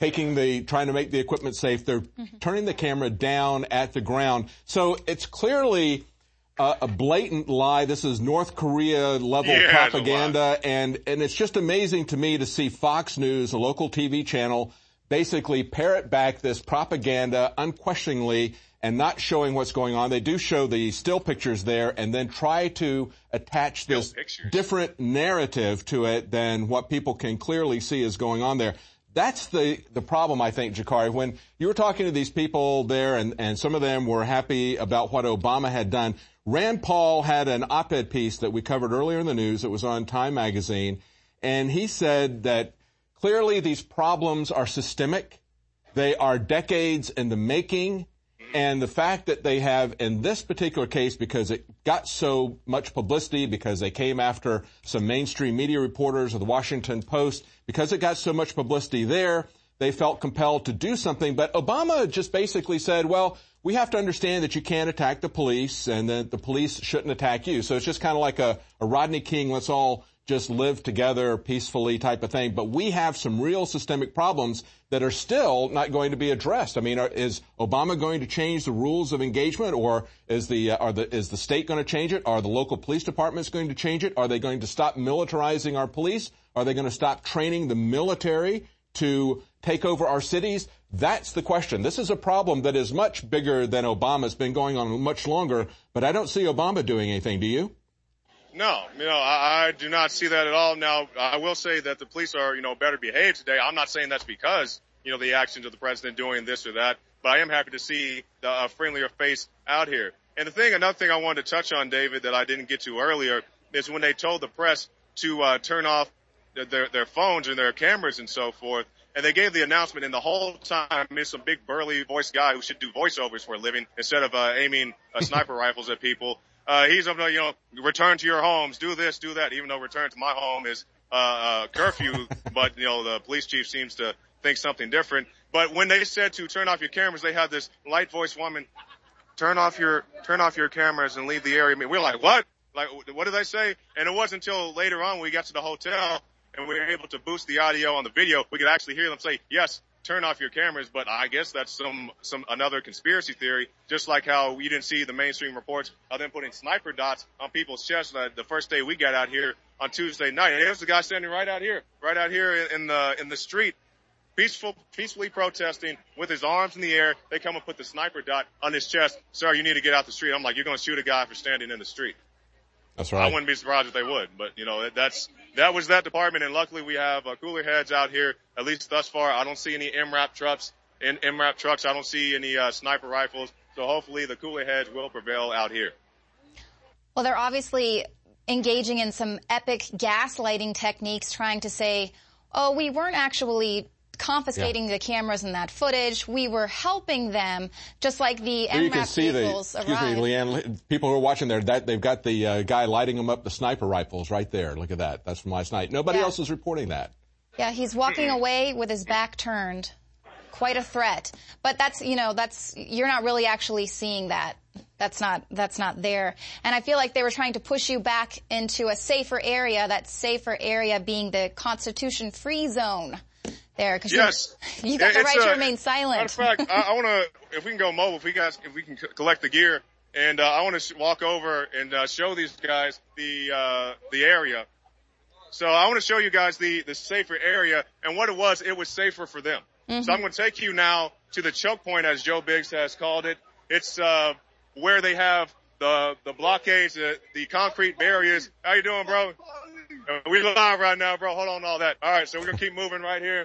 trying to make the equipment safe. They're turning the camera down at the ground. So it's clearly a blatant lie. This is North Korea level propaganda. And it's just amazing to me to see Fox News, a local TV channel, basically parrot back this propaganda unquestioningly and not showing what's going on. They do show the still pictures there and then try to attach this different narrative to it than what people can clearly see is going on there. That's the problem, I think, Jakari. When you were talking to these people there and some of them were happy about what Obama had done, Rand Paul had an op-ed piece that we covered earlier in the news. It was on Time Magazine. And he said that clearly these problems are systemic. They are decades in the making. And the fact that they have, in this particular case, because it got so much publicity, because they came after some mainstream media reporters of the Washington Post, because it got so much publicity there, they felt compelled to do something. But Obama just basically said, well, we have to understand that you can't attack the police and that the police shouldn't attack you. So it's just kind of like a Rodney King, let's all just live together peacefully type of thing. But we have some real systemic problems that are still not going to be addressed. I mean, is Obama going to change the rules of engagement, or is the state going to change it? Are the local police departments going to change it? Are they going to stop militarizing our police? Are they going to stop training the military to take over our cities? That's the question. This is a problem that is much bigger than Obama's been going on much longer, but I don't see Obama doing anything. Do you? No, I do not see that at all. Now, I will say that the police are, better behaved today. I'm not saying that's because, the actions of the president doing this or that, but I am happy to see a friendlier face out here. And another thing I wanted to touch on, David, that I didn't get to earlier is when they told the press to turn off their phones and their cameras and so forth. And they gave the announcement, and the whole time there's some big burly voice guy who should do voiceovers for a living instead of aiming sniper rifles at people. He's return to your homes, do this, do that, even though return to my home is curfew, but the police chief seems to think something different. But when they said to turn off your cameras, they had this light voiced woman, turn off your cameras and leave the area. I mean, we're like, what? Like, what did they say? And it wasn't until later on when we got to the hotel and we were able to boost the audio on the video, we could actually hear them say, yes, turn off your cameras. But I guess that's another conspiracy theory, just like how you didn't see the mainstream reports of them putting sniper dots on people's chests the first day we got out here on Tuesday night. And there's the guy standing right out here in the street, peacefully protesting with his arms in the air. They come and put the sniper dot on his chest. Sir, you need to get out the street. I'm like, you're going to shoot a guy for standing in the street. That's right. I wouldn't be surprised if they would, but that was that department, and luckily we have cooler heads out here. At least thus far, I don't see any MRAP trucks. I don't see any sniper rifles. So hopefully the cooler heads will prevail out here. Well, they're obviously engaging in some epic gaslighting techniques, trying to say, "Oh, we weren't actually confiscating the cameras and that footage. We were helping them," just like the MRAP vehicles arrived. Excuse me, Leanne, people who are watching there, they've got the guy lighting them up, the sniper rifles right there. Look at that. That's from last night. Nobody else is reporting that. Yeah, he's walking away with his back turned. Quite a threat. But you're not really actually seeing that. That's not there. And I feel like they were trying to push you back into a safer area, that safer area being the Constitution-free zone. There, because you got the right to remain silent. Matter of fact, I want to, if we can go mobile, if we can collect the gear, and I want to walk over and show these guys the area. So I want to show you guys the safer area, and what it was safer for them. Mm-hmm. So I'm going to take you now to the choke point, as Joe Biggs has called it. It's where they have the blockades, the concrete barriers. How you doing, bro? We live right now, bro. Hold on to all that. All right, so we're going to keep moving right here.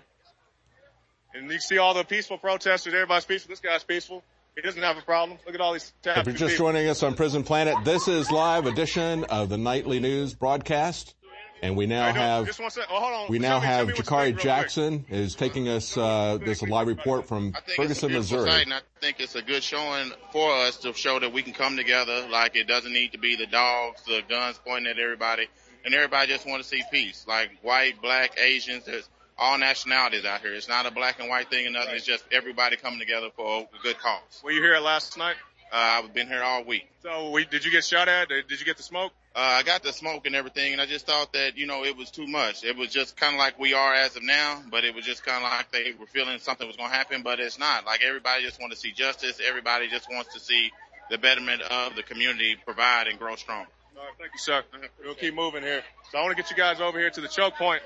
And you see all the peaceful protesters. Everybody's peaceful. This guy's peaceful. He doesn't have a problem. Look at all these tabs. If you're just joining us on Prison Planet, this is live edition of the nightly news broadcast. And we now have Jakari Jackson is taking us this live report from Ferguson, Missouri. And I think it's a good showing for us to show that we can come together. Like, it doesn't need to be the dogs, the guns pointing at everybody, and everybody just want to see peace. Like white, black, Asians, there's all nationalities out here. It's not a black and white thing or nothing. It's just everybody coming together for a good cause. Were you here last night? I've been here all week. So did you get shot at? Did you get the smoke? I got the smoke and everything, and I just thought that, it was too much. It was just kind of like we are as of now, but it was just kind of like they were feeling something was going to happen, but it's not. Like, everybody just wants to see justice. Everybody just wants to see the betterment of the community provide and grow strong. All right, thank you, sir. We'll keep moving here. So I want to get you guys over here to the choke point.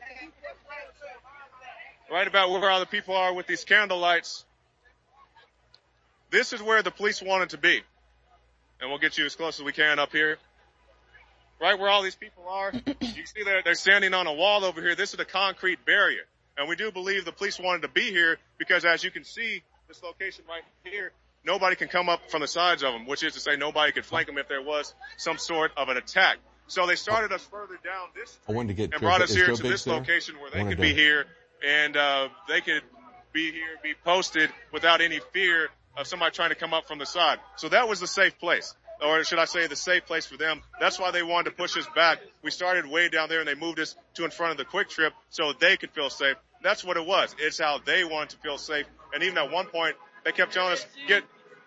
Right about where all the people are with these candle lights. This is where the police wanted to be. And we'll get you as close as we can up here. Right where all these people are. You see they're standing on a wall over here. This is a concrete barrier. And we do believe the police wanted to be here because, as you can see, this location right here, nobody can come up from the sides of them, which is to say nobody could flank them if there was some sort of an attack. So they started us further down this street and brought us here to this location where they could be here and they could be here, be posted without any fear of somebody trying to come up from the side. So that was the safe place. Or should I say the safe place for them. That's why they wanted to push us back. We started way down there and they moved us to in front of the Quick Trip so they could feel safe. That's what it was. It's how they wanted to feel safe. And even at one point, they kept telling us,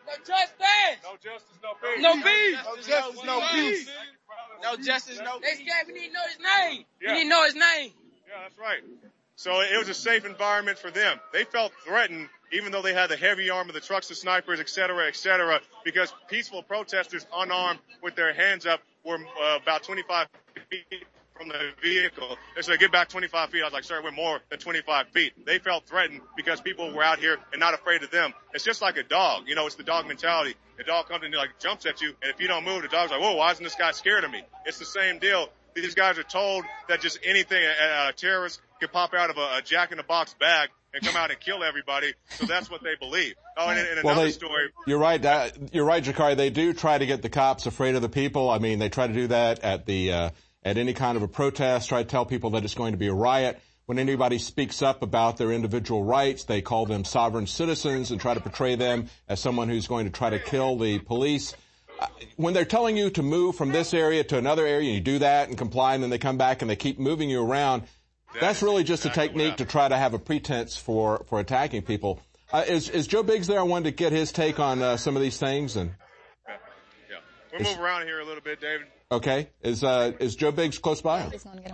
No justice. No justice, no peace. No peace. No justice, no peace. No justice, no peace. They scared. We need to know his name. Yeah. We need to know his name. Yeah, that's right. So it was a safe environment for them. They felt threatened, even though they had the heavy arm of the trucks, the snipers, et cetera, because peaceful protesters, unarmed with their hands up, were about 25 feet from the vehicle. They said, get back 25 feet. I was like, sir, we're more than 25 feet. They felt threatened because people were out here and not afraid of them. It's just like a dog. You know, it's the dog mentality. The dog comes in and like jumps at you, and if you don't move, the dog's like, whoa, why isn't this guy scared of me? It's the same deal. These guys are told that just anything, a terrorist can pop out of a jack-in-the-box bag and come out and kill everybody. So that's what they believe. Oh, and in another story. You're right, Jakari. They do try to get the cops afraid of the people. I mean, they try to do that at any kind of a protest, try to tell people that it's going to be a riot. When anybody speaks up about their individual rights, they call them sovereign citizens and try to portray them as someone who's going to try to kill the police. When they're telling you to move from this area to another area, and you do that and comply, and then they come back and they keep moving you around, that's really just a technique to try to have a pretense for attacking people. Is Joe Biggs there? I wanted to get his take on some of these things. And yeah, we'll move around here a little bit, David. Okay. Is Joe Biggs close by?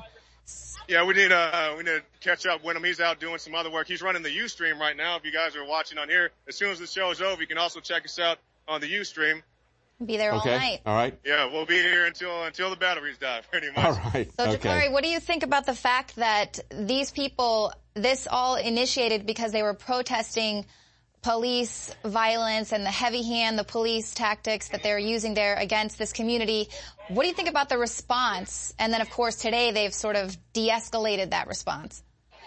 Yeah, we need to catch up with him. He's out doing some other work. He's running the Ustream right now. If you guys are watching on here, as soon as the show is over, you can also check us out on the Ustream. Be there all night. All right. Yeah, we'll be here until the batteries die, pretty much. All right. So, Jakari, what do you think about the fact that these people, this all initiated because they were protesting police violence and the heavy hand, the police tactics that they're using there against this community? What do you think about the response? And then, of course, today they've sort of de-escalated that response.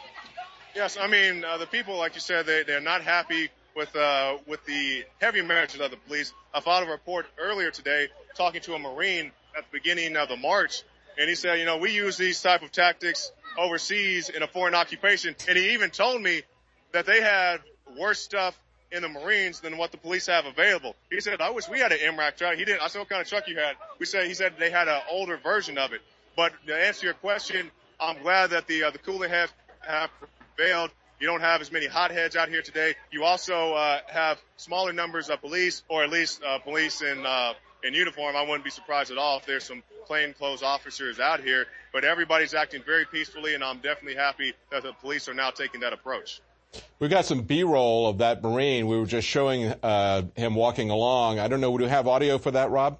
Yes, I mean, the people, like you said, they're not happy with the heavy measures of the police. I filed a report earlier today talking to a Marine at the beginning of the march, and he said, you know, we use these type of tactics overseas in a foreign occupation, and he even told me that they had worse stuff in the Marines than what the police have available. He said, I wish we had an MRAP truck. He didn't. I said, what kind of truck you had? He said they had an older version of it. But to answer your question, I'm glad that the cooler heads have prevailed. You don't have as many hotheads out here today. You also have smaller numbers of police, or at least police in uniform. I wouldn't be surprised at all if there's some plainclothes officers out here. But everybody's acting very peacefully, and I'm definitely happy that the police are now taking that approach. We've got some B-roll of that Marine. We were just showing him walking along. I don't know. Do we have audio for that, Rob?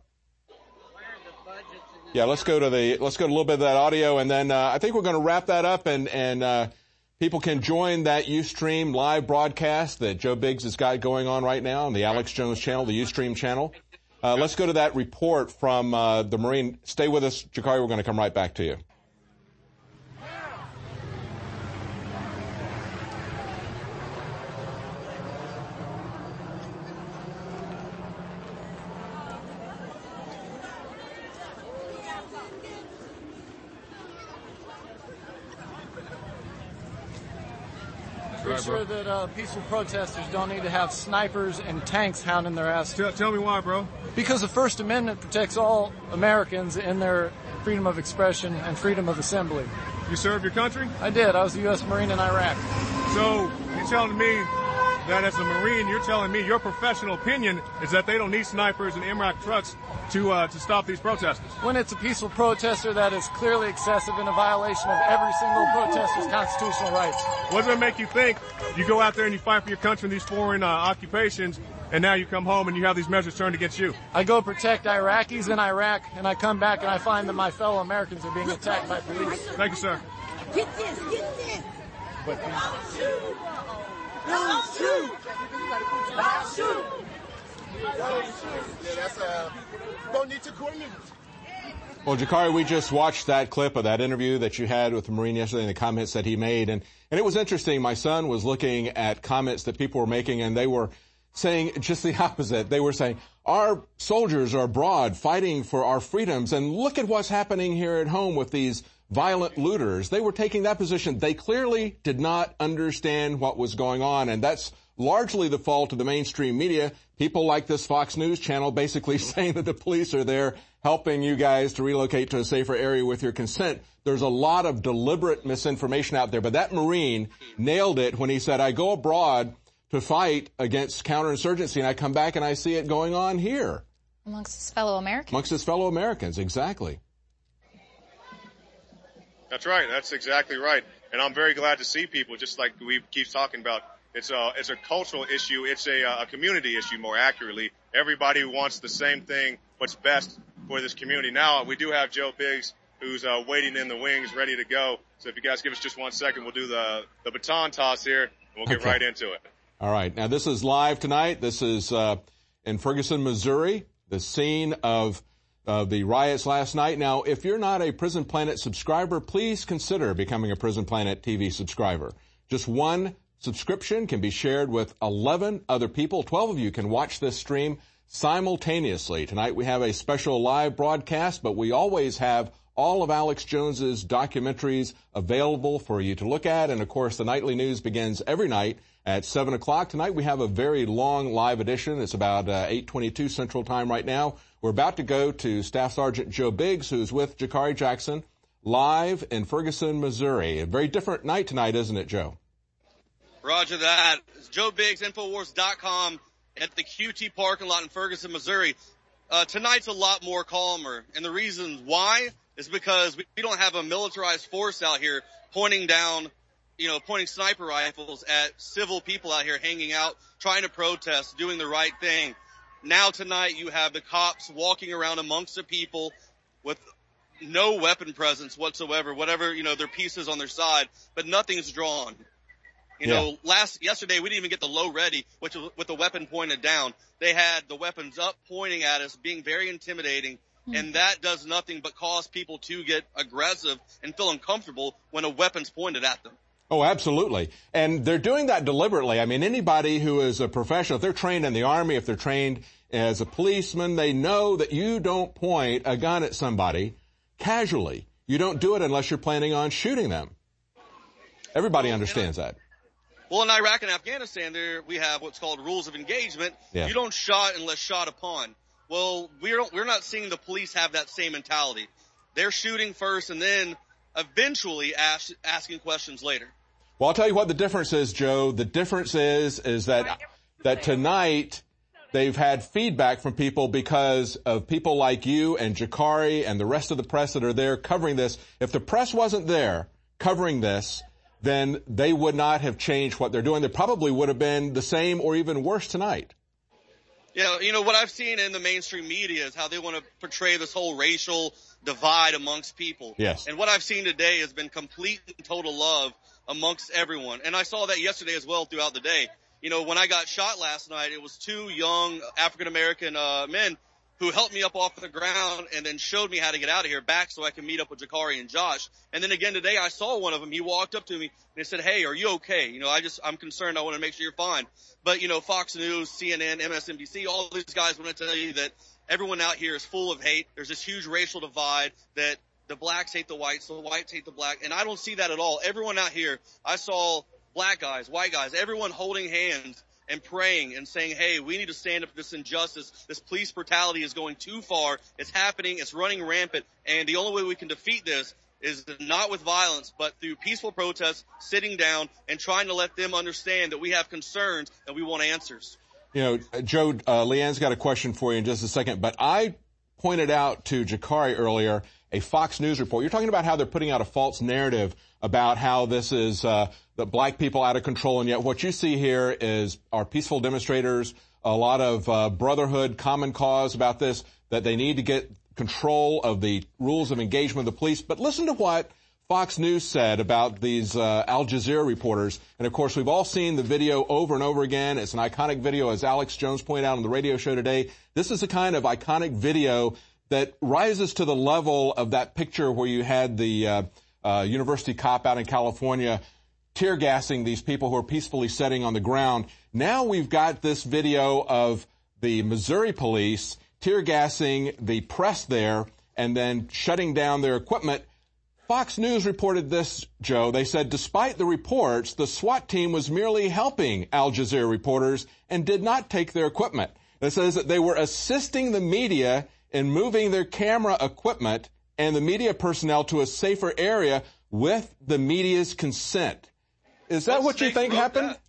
Yeah, let's go to a little bit of that audio, and then I think we're going to wrap that up, and people can join that Ustream live broadcast that Joe Biggs has got going on right now on the Alex Jones channel, the Ustream channel. Let's go to that report from the Marine. Stay with us, Jakari. We're going to come right back to you. Pretty sure that peaceful protesters don't need to have snipers and tanks hounding their ass. Tell me why, bro. Because the First Amendment protects all Americans in their freedom of expression and freedom of assembly. You served your country? I did. I was a U.S. Marine in Iraq. So you're telling me that as a Marine, you're telling me your professional opinion is that they don't need snipers and MRAP trucks to stop these protesters? When it's a peaceful protester that is clearly excessive and a violation of every single protester's constitutional rights. What does it make you think? You go out there and you fight for your country in these foreign occupations, and now you come home and you have these measures turned against you. I go protect Iraqis in Iraq, and I come back and I find that my fellow Americans are being attacked by police. Thank you, sir. Get this, get this. But, Don't shoot. Don't shoot. Don't shoot. Yeah, that's don't need to coordinate. Well, Jakari, we just watched that clip of that interview that you had with the Marine yesterday and the comments that he made. And it was interesting. My son was looking at comments that people were making, and they were saying just the opposite. They were saying, our soldiers are abroad fighting for our freedoms, and look at what's happening here at home with these violent looters. They were taking that position. They clearly did not understand what was going on, and that's largely the fault of the mainstream media. People like this Fox News channel basically saying that the police are there helping you guys to relocate to a safer area with your consent. There's a lot of deliberate misinformation out there, but that Marine nailed it when he said, I go abroad to fight against counterinsurgency, and I come back and I see it going on here. Amongst his fellow Americans. Exactly. That's right. That's exactly right. And I'm very glad to see people, just like we keep talking about. It's a cultural issue. It's a community issue, more accurately. Everybody wants the same thing, what's best for this community. Now, we do have Joe Biggs, who's waiting in the wings, ready to go. So if you guys give us just 1 second, we'll do the baton toss here, and we'll get right into it. All right. Now, this is live tonight. This is in Ferguson, Missouri, the scene of the riots last night. Now, if you're not a Prison Planet subscriber, please consider becoming a Prison Planet TV subscriber. Just one subscription can be shared with 11 other people. 12 of you can watch this stream simultaneously. Tonight we have a special live broadcast, but we always have all of Alex Jones's documentaries available for you to look at. And, of course, the nightly news begins every night at 7 o'clock. Tonight we have a very long live edition. It's about 8:22 Central Time right now. We're about to go to Staff Sergeant Joe Biggs, who's with Jakari Jackson, live in Ferguson, Missouri. A very different night tonight, isn't it, Joe? Roger that. It's Joe Biggs, Infowars.com at the QT parking lot in Ferguson, Missouri. Tonight's a lot more calmer. And the reason why is because we don't have a militarized force out here pointing sniper rifles at civil people out here hanging out, trying to protest, doing the right thing. Now tonight you have the cops walking around amongst the people with no weapon presence whatsoever, whatever, their pieces on their side, but nothing's drawn. Yesterday we didn't even get the low ready, which was with the weapon pointed down. They had the weapons up pointing at us, being very intimidating. And that does nothing but cause people to get aggressive and feel uncomfortable when a weapon's pointed at them. Oh, absolutely. And they're doing that deliberately. I mean, anybody who is a professional, if they're trained in the Army, if they're trained as a policeman, they know that you don't point a gun at somebody casually. You don't do it unless you're planning on shooting them. Everybody understands that. Well, in Iraq and Afghanistan, we have what's called rules of engagement. Yeah. You don't shot unless shot upon. Well, we're not seeing the police have that same mentality. They're shooting first and then eventually asking questions later. Well, I'll tell you what the difference is, Joe. The difference is that tonight they've had feedback from people because of people like you and Jakari and the rest of the press that are there covering this. If the press wasn't there covering this, then they would not have changed what they're doing. They probably would have been the same or even worse tonight. Yeah, what I've seen in the mainstream media is how they want to portray this whole racial divide amongst people. Yes. And what I've seen today has been complete and total love amongst everyone. And I saw that yesterday as well throughout the day. When I got shot last night, it was two young African-American men who helped me up off the ground and then showed me how to get out of here back so I can meet up with Jakari and Josh. And then again today, I saw one of them. He walked up to me and he said, "Hey, are you okay? I'm concerned. I want to make sure you're fine." But, Fox News, CNN, MSNBC, all these guys want to tell you that everyone out here is full of hate. There's this huge racial divide that the blacks hate the whites, the whites hate the black. And I don't see that at all. Everyone out here, I saw black guys, white guys, everyone holding hands and praying and saying, hey, we need to stand up to this injustice. This police brutality is going too far. It's happening. It's running rampant. And the only way we can defeat this is not with violence, but through peaceful protests, sitting down and trying to let them understand that we have concerns and we want answers. Joe, Leanne's got a question for you in just a second, but I pointed out to Jakari earlier a Fox News report. You're talking about how they're putting out a false narrative about how this is the black people out of control, and yet what you see here are peaceful demonstrators, a lot of brotherhood, common cause about this, that they need to get control of the rules of engagement of the police. But listen to what Fox News said about these Al Jazeera reporters. And, of course, we've all seen the video over and over again. It's an iconic video, as Alex Jones pointed out on the radio show today. This is the kind of iconic video that rises to the level of that picture where you had the university cop out in California tear gassing these people who are peacefully sitting on the ground. Now we've got this video of the Missouri police tear gassing the press there and then shutting down their equipment. Fox News reported this, Joe. They said, despite the reports, the SWAT team was merely helping Al Jazeera reporters and did not take their equipment. It says that they were assisting the media in moving their camera equipment and the media personnel to a safer area with the media's consent. Is that what you think happened?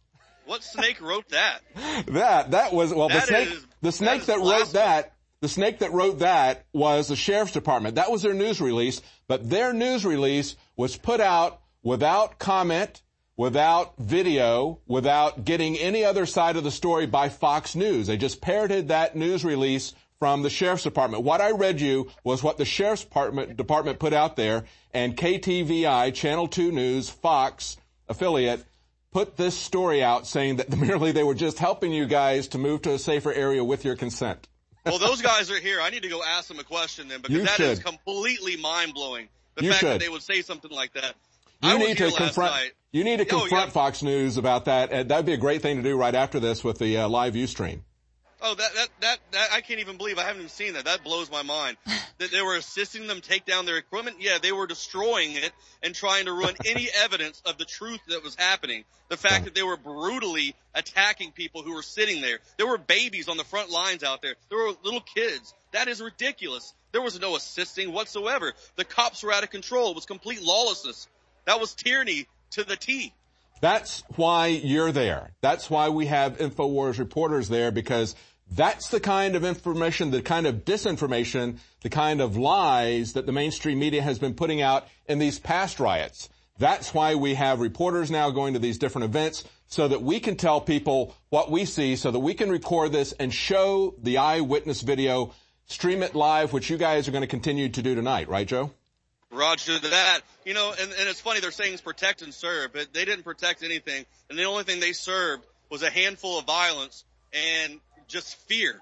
What snake wrote that? That was, well, the snake that wrote that was the sheriff's department. That was their news release, but their news release was put out without comment, without video, without getting any other side of the story by Fox News. They just parroted that news release from the sheriff's department. What I read you was what the sheriff's department put out there, and KTVI, Channel 2 News, Fox affiliate, put this story out saying that merely they were just helping you guys to move to a safer area with your consent. Well, those guys are here. I need to go ask them a question then, because is completely mind-blowing, the fact that they would say something like that. You need to confront Fox News about that. That would be a great thing to do right after this with the live view stream. Oh, that I can't even believe. I haven't even seen that. That blows my mind. That they were assisting them take down their equipment. Yeah, they were destroying it and trying to ruin any evidence of the truth that was happening. The fact that they were brutally attacking people who were sitting there. There were babies on the front lines out there. There were little kids. That is ridiculous. There was no assisting whatsoever. The cops were out of control. It was complete lawlessness. That was tyranny to the T. That's why you're there. That's why we have InfoWars reporters there, because that's the kind of information, the kind of disinformation, the kind of lies that the mainstream media has been putting out in these past riots. That's why we have reporters now going to these different events so that we can tell people what we see, so that we can record this and show the eyewitness video, stream it live, which you guys are going to continue to do tonight, right, Joe? Roger that. You know, and it's funny, they're saying it's protect and serve, but they didn't protect anything, and the only thing they served was a handful of violence and just fear.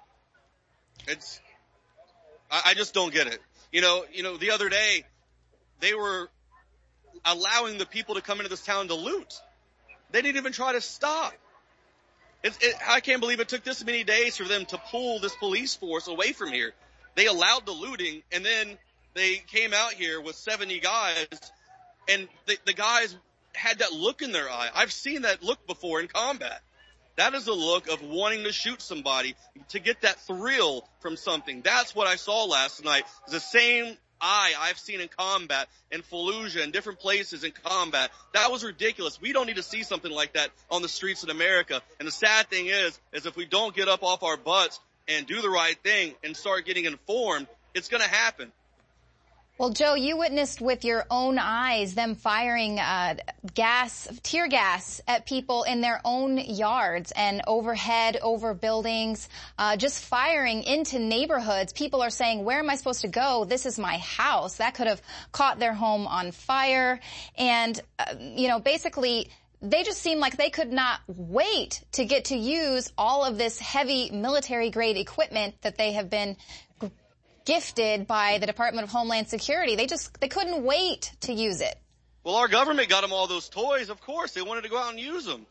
I just don't get it. You know, the other day, they were allowing the people to come into this town to loot. They didn't even try to stop. I can't believe it took this many days for them to pull this police force away from here. They allowed the looting, and then they came out here with 70 guys, and the guys had that look in their eye. I've seen that look before in combat. That is the look of wanting to shoot somebody to get that thrill from something. That's what I saw last night. The same eye I've seen in combat, in Fallujah, and different places in combat. That was ridiculous. We don't need to see something like that on the streets in America. And the sad thing is if we don't get up off our butts and do the right thing and start getting informed, it's going to happen. Well, Joe, you witnessed with your own eyes them firing tear gas at people in their own yards and overhead, over buildings, just firing into neighborhoods. People are saying, where am I supposed to go? This is my house. That could have caught their home on fire. And, basically, they just seem like they could not wait to get to use all of this heavy military-grade equipment that they have been gifted by the Department of Homeland Security. They couldn't wait to use it. Well, our government got them all those toys. Of course, they wanted to go out and use them.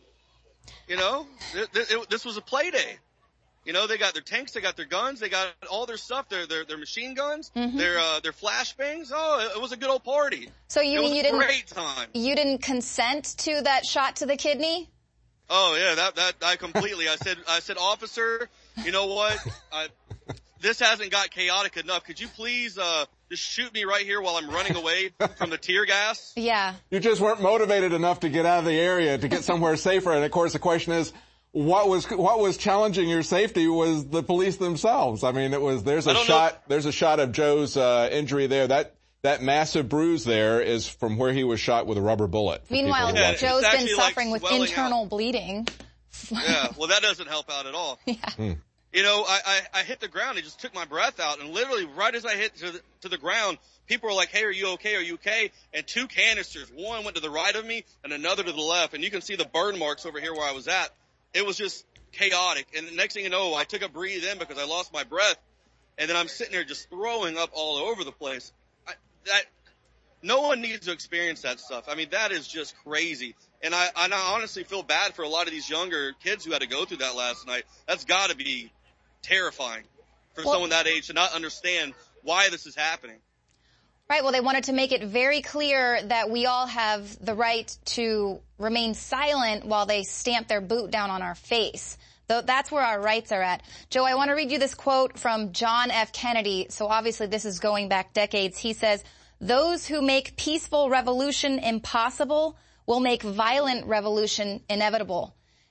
This was a play day. They got their tanks, they got their guns, they got all their stuff, their machine guns, their flashbangs. Oh, it was a good old party. So you mean you didn't? Great time. You didn't consent to that shot to the kidney? Oh yeah, that I completely. I said, officer, you know what? This hasn't got chaotic enough. Could you please just shoot me right here while I'm running away from the tear gas? Yeah. You just weren't motivated enough to get out of the area, to get somewhere safer. And of course, the question is, what was challenging your safety was the police themselves. I mean, there's a shot of Joe's injury there. That massive bruise there is from where he was shot with a rubber bullet. Meanwhile, Joe's been suffering with internal bleeding. Yeah, well, that doesn't help out at all. Yeah. I hit the ground. It just took my breath out. And literally right as I hit to the ground, people were like, hey, are you okay? Are you okay? And two canisters. One went to the right of me and another to the left. And you can see the burn marks over here where I was at. It was just chaotic. And the next thing you know, I took a breathe in because I lost my breath. And then I'm sitting there just throwing up all over the place. No one needs to experience that stuff. I mean, that is just crazy. And I honestly feel bad for a lot of these younger kids who had to go through that last night. That's got to be terrifying for someone that age to not understand why this is happening. Right. Well, they wanted to make it very clear that we all have the right to remain silent while they stamp their boot down on our face. That's where our rights are at. Joe, I want to read you this quote from John F. Kennedy. So obviously this is going back decades. He says, "Those who make peaceful revolution impossible will make violent revolution inevitable."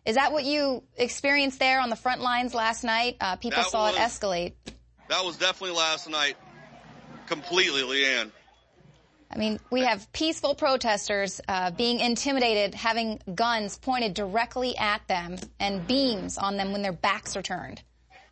Is that what you experienced there on the front lines last night? People saw it escalate. That was definitely last night. Completely, Leanne. I mean, we have peaceful protesters being intimidated, having guns pointed directly at them and beams on them when their backs are turned.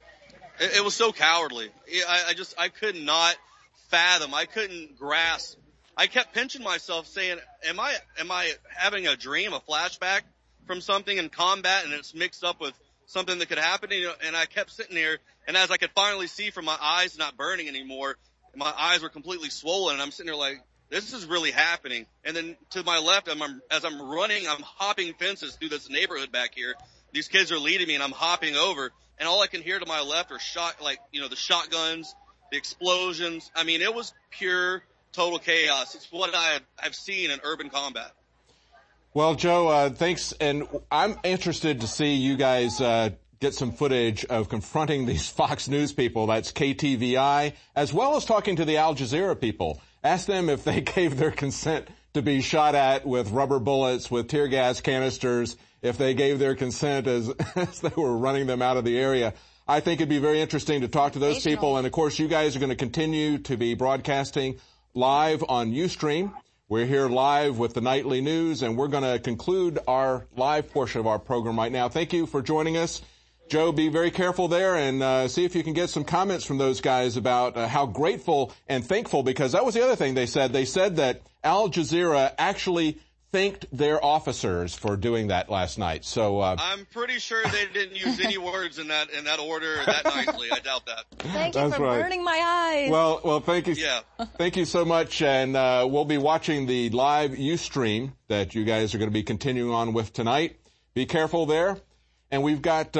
It was so cowardly. I could not fathom. I couldn't grasp. I kept pinching myself saying, am I having a dream, a flashback from something in combat, and it's mixed up with something that could happen? And I kept sitting there, and as I could finally see from my eyes not burning anymore, my eyes were completely swollen, and I'm sitting there like, this is really happening. And then to my left, as I'm running, I'm hopping fences through this neighborhood back here. These kids are leading me, and I'm hopping over, and all I can hear to my left are the shotguns, the explosions. I mean, it was pure, total chaos. It's what I've seen in urban combat. Well, Joe, thanks. And I'm interested to see you guys get some footage of confronting these Fox News people. That's KTVI, as well as talking to the Al Jazeera people. Ask them if they gave their consent to be shot at with rubber bullets, with tear gas canisters, if they gave their consent as they were running them out of the area. I think it'd be very interesting to talk to those people. And, of course, you guys are going to continue to be broadcasting live on Ustream. We're here live with the nightly news, and we're going to conclude our live portion of our program right now. Thank you for joining us. Joe, be very careful there and see if you can get some comments from those guys about how grateful and thankful, because that was the other thing they said. They said that Al Jazeera actually thanked their officers for doing that last night. So I'm pretty sure they didn't use any words in that order that nicely. I doubt that. Thank you for burning my eyes. Well, thank you. Yeah. Thank you so much. And we'll be watching the live Ustream that you guys are going to be continuing on with tonight. Be careful there. And we've got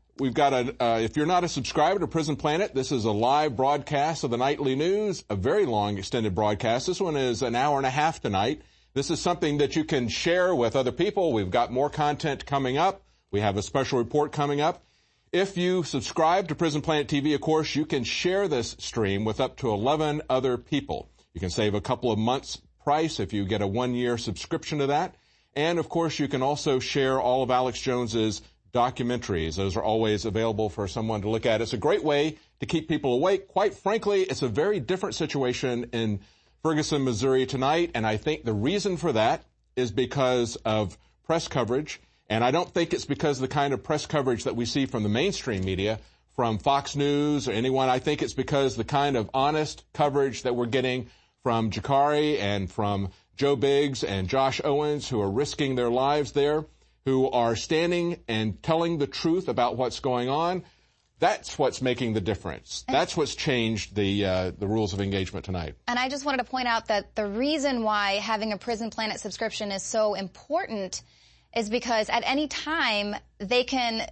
if you're not a subscriber to Prison Planet, this is a live broadcast of the nightly news, a very long extended broadcast. This one is an hour and a half tonight. This is something that you can share with other people. We've got more content coming up. We have a special report coming up. If you subscribe to Prison Planet TV, of course, you can share this stream with up to 11 other people. You can save a couple of months' price if you get a 1-year subscription to that. And, of course, you can also share all of Alex Jones's documentaries. Those are always available for someone to look at. It's a great way to keep people awake. Quite frankly, it's a very different situation in Ferguson, Missouri tonight, and I think the reason for that is because of press coverage, and I don't think it's because of the kind of press coverage that we see from the mainstream media, from Fox News or anyone. I think it's because the kind of honest coverage that we're getting from Jakari and from Joe Biggs and Josh Owens, who are risking their lives there, who are standing and telling the truth about what's going on. That's what's making the difference. That's what's changed the rules of engagement tonight. And I just wanted to point out that the reason why having a Prison Planet subscription is so important is because at any time they can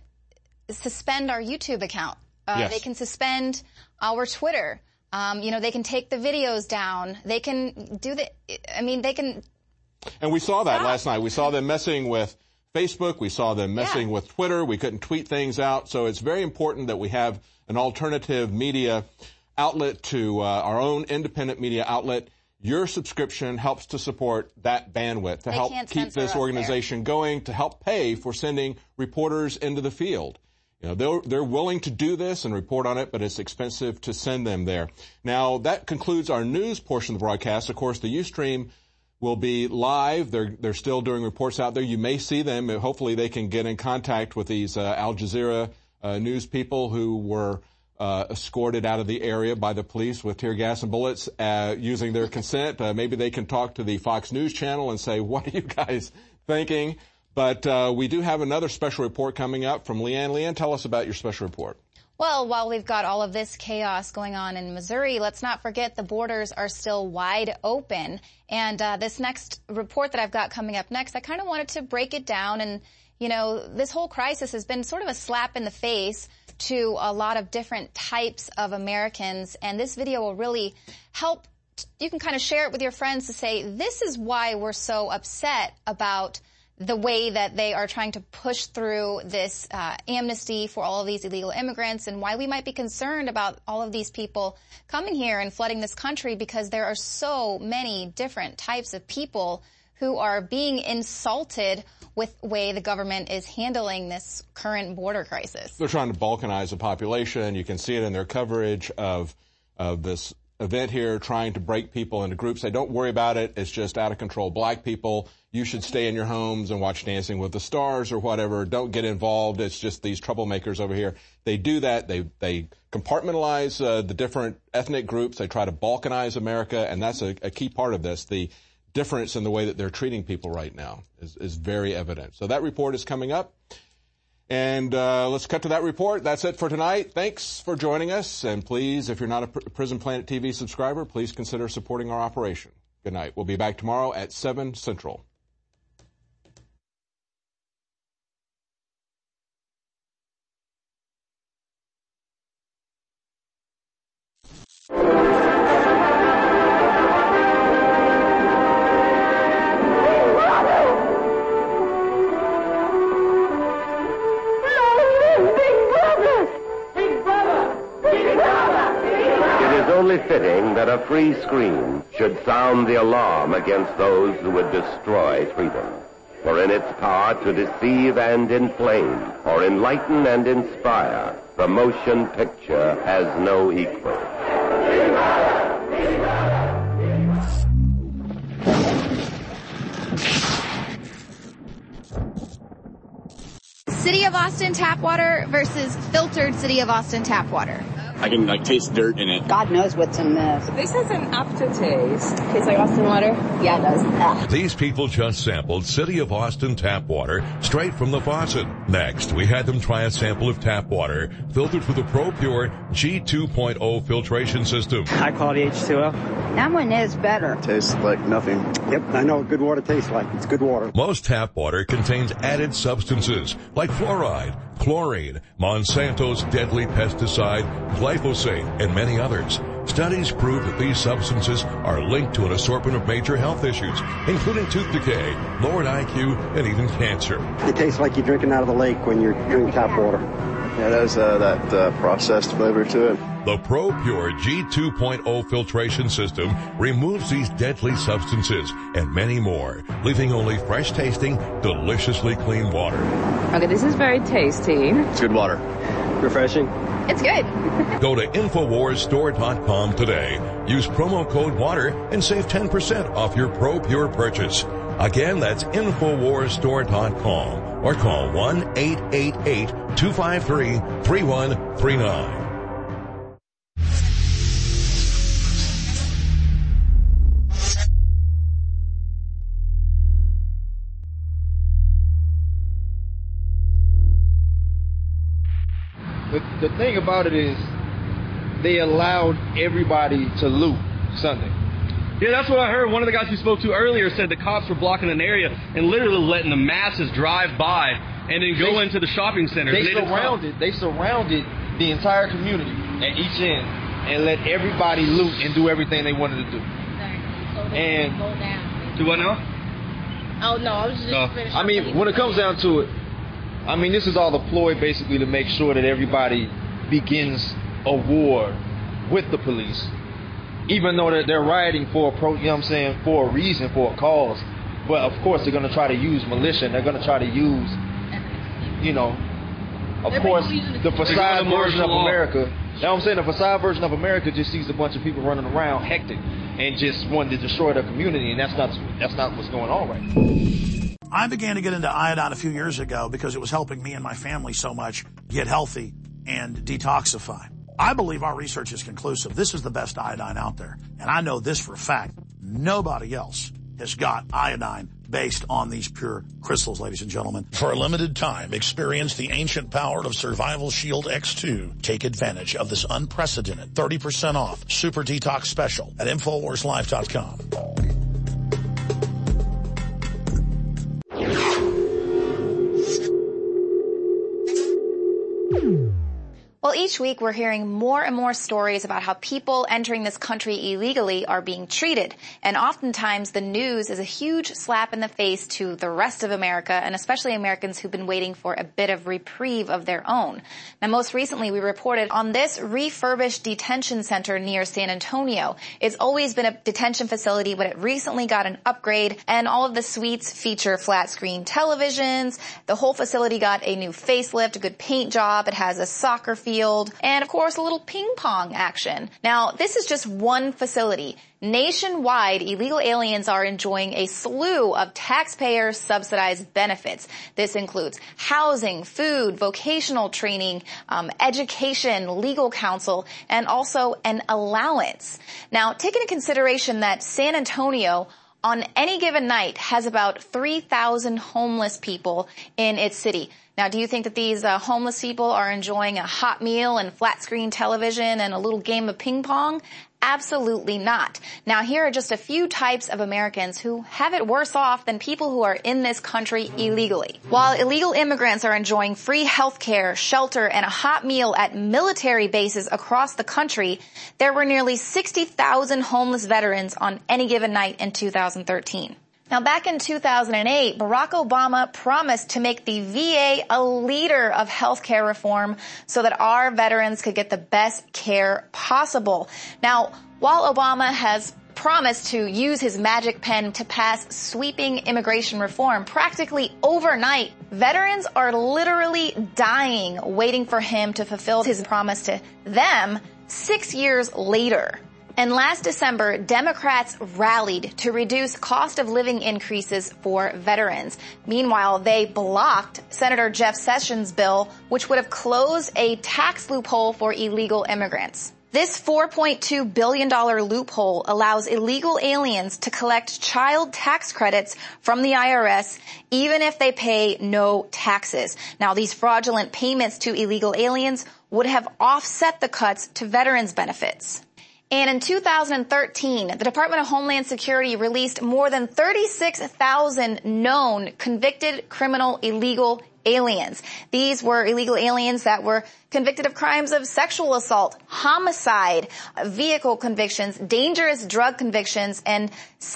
suspend our YouTube account. Yes. They can suspend our Twitter. They can take the videos down. They can do they can. And we saw that last night. We saw them messing with Facebook. We saw them messing with Twitter. We couldn't tweet things out. So it's very important that we have an alternative media outlet to our own independent media outlet. Your subscription helps to support that bandwidth, to help keep this organization going, to help pay for sending reporters into the field. They're willing to do this and report on it, but it's expensive to send them there. Now, that concludes our news portion of the broadcast. Of course, the Ustream will be live. They're still doing reports out there. You may see them. Hopefully they can get in contact with these Al Jazeera news people who were escorted out of the area by the police with tear gas and bullets using their consent. Maybe they can talk to the Fox News channel and say, what are you guys thinking? But we do have another special report coming up from Leanne. Leanne, tell us about your special report. Well, while we've got all of this chaos going on in Missouri, let's not forget the borders are still wide open. And this next report that I've got coming up next, I kind of wanted to break it down. And, this whole crisis has been sort of a slap in the face to a lot of different types of Americans. And this video will really help. You can kind of share it with your friends to say, this is why we're so upset about the way that they are trying to push through this amnesty for all of these illegal immigrants, and why we might be concerned about all of these people coming here and flooding this country, because there are so many different types of people who are being insulted with the way the government is handling this current border crisis. They're trying to balkanize the population. You can see it in their coverage of this event here, trying to break people into groups. Say, don't worry about it. It's just out of control black people. You should stay in your homes and watch Dancing with the Stars or whatever. Don't get involved. It's just these troublemakers over here. They do that. They compartmentalize the different ethnic groups. They try to balkanize America, and that's a key part of this. The difference in the way that they're treating people right now is very evident. So that report is coming up. And let's cut to that report. That's it for tonight. Thanks for joining us. And please, if you're not a Prison Planet TV subscriber, please consider supporting our operation. Good night. We'll be back tomorrow at 7 Central. Fitting that a free screen should sound the alarm against those who would destroy freedom. For in its power to deceive and inflame, or enlighten and inspire, the motion picture has no equal. City of Austin tap water versus filtered City of Austin tap water. I can taste dirt in it. God knows what's in this. This has an aftertaste. Tastes like Austin water? Yeah, it does. Ugh. These people just sampled City of Austin tap water straight from the faucet. Next, we had them try a sample of tap water filtered through the ProPure G2.0 filtration system. High quality H2O. That one is better. Tastes like nothing. Yep, I know what good water tastes like. It's good water. Most tap water contains added substances like fluoride, chlorine, Monsanto's deadly pesticide, glyphosate, and many others. Studies prove that these substances are linked to an assortment of major health issues, including tooth decay, lowered IQ, and even cancer. It tastes like you're drinking out of the lake when you're drinking tap water. Yeah, it has that processed flavor to it. The ProPure G2.0 filtration system removes these deadly substances and many more, leaving only fresh-tasting, deliciously clean water. Okay, this is very tasty. It's good water. Refreshing. It's good. Go to InfoWarsStore.com today. Use promo code WATER and save 10% off your ProPure purchase. Again, that's InfoWarsStore.com or call 1-888-253-3139. The thing about it is they allowed everybody to loot Sunday. Yeah, that's what I heard. One of the guys we spoke to earlier said the cops were blocking an area and literally letting the masses drive by and then go into the shopping centers. They surrounded the entire community at each end and let everybody loot and do everything they wanted to do. And do what now? Oh no, I was just finishing. I mean, when it comes down to it, I mean, this is all a ploy basically to make sure that everybody begins a war with the police. Even though they're rioting for for a reason, for a cause. But of course they're going to try to use militia, and they're going to try to use, of course, the facade version of America. You know what I'm saying? The facade version of America just sees a bunch of people running around hectic and just wanting to destroy their community, and that's not what's going on right now. I began to get into iodine a few years ago because it was helping me and my family so much get healthy and detoxify. I believe our research is conclusive. This is the best iodine out there. And I know this for a fact. Nobody else has got iodine based on these pure crystals, ladies and gentlemen. For a limited time, experience the ancient power of Survival Shield X2. Take advantage of this unprecedented 30% off Super Detox Special at InfoWarsLife.com. Well, each each week we're hearing more and more stories about how people entering this country illegally are being treated. And oftentimes the news is a huge slap in the face to the rest of America, and especially Americans who've been waiting for a bit of reprieve of their own. Now, most recently we reported on this refurbished detention center near San Antonio. It's always been a detention facility, but it recently got an upgrade, and all of the suites feature flat screen televisions. The whole facility got a new facelift, a good paint job. It has a soccer field, and of course a little ping pong action. Now, this is just one facility. Nationwide, illegal aliens are enjoying a slew of taxpayer-subsidized benefits. This includes housing, food, vocational training, education, legal counsel, and also an allowance. Now, take into consideration that San Antonio on any given night has about 3,000 homeless people in its city. Now, do you think that these homeless people are enjoying a hot meal and flat screen television and a little game of ping pong? Absolutely not. Now, here are just a few types of Americans who have it worse off than people who are in this country illegally. While illegal immigrants are enjoying free health care, shelter, and a hot meal at military bases across the country, there were nearly 60,000 homeless veterans on any given night in 2013. Now, back in 2008, Barack Obama promised to make the VA a leader of healthcare reform so that our veterans could get the best care possible. Now, while Obama has promised to use his magic pen to pass sweeping immigration reform practically overnight, veterans are literally dying waiting for him to fulfill his promise to them 6 years later. And last December, Democrats rallied to reduce cost of living increases for veterans. Meanwhile, they blocked Senator Jeff Sessions' bill, which would have closed a tax loophole for illegal immigrants. This $4.2 billion loophole allows illegal aliens to collect child tax credits from the IRS even if they pay no taxes. Now, these fraudulent payments to illegal aliens would have offset the cuts to veterans' benefits. And in 2013, the Department of Homeland Security released more than 36,000 known convicted criminal illegal aliens. These were illegal aliens that were convicted of crimes of sexual assault, homicide, vehicle convictions, dangerous drug convictions, and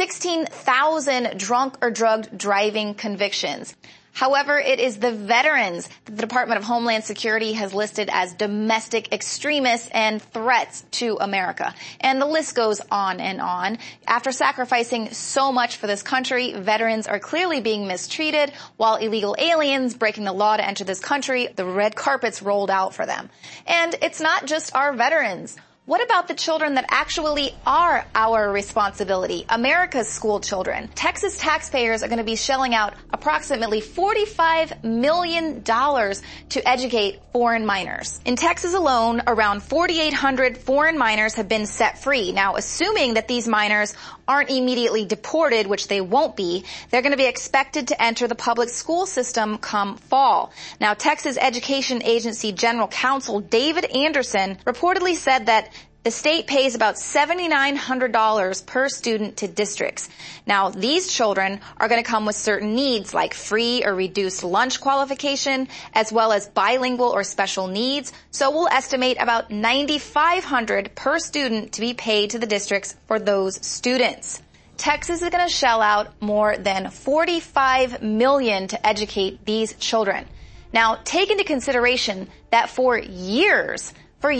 16,000 drunk or drugged driving convictions. However, it is the veterans that the Department of Homeland Security has listed as domestic extremists and threats to America. And the list goes on and on. After sacrificing so much for this country, veterans are clearly being mistreated, while illegal aliens breaking the law to enter this country, the red carpet's rolled out for them. And it's not just our veterans. What about the children that actually are our responsibility, America's school children? Texas taxpayers are going to be shelling out approximately $45 million to educate foreign minors. In Texas alone, around 4,800 foreign minors have been set free. Now, assuming that these minors aren't immediately deported, which they won't be, they're going to be expected to enter the public school system come fall. Now, Texas Education Agency General Counsel David Anderson reportedly said that the state pays about $7,900 per student to districts. Now, these children are going to come with certain needs like free or reduced lunch qualification, as well as bilingual or special needs. So we'll estimate about $9,500 per student to be paid to the districts for those students. Texas is going to shell out more than $45 million to educate these children. Now, take into consideration that for years,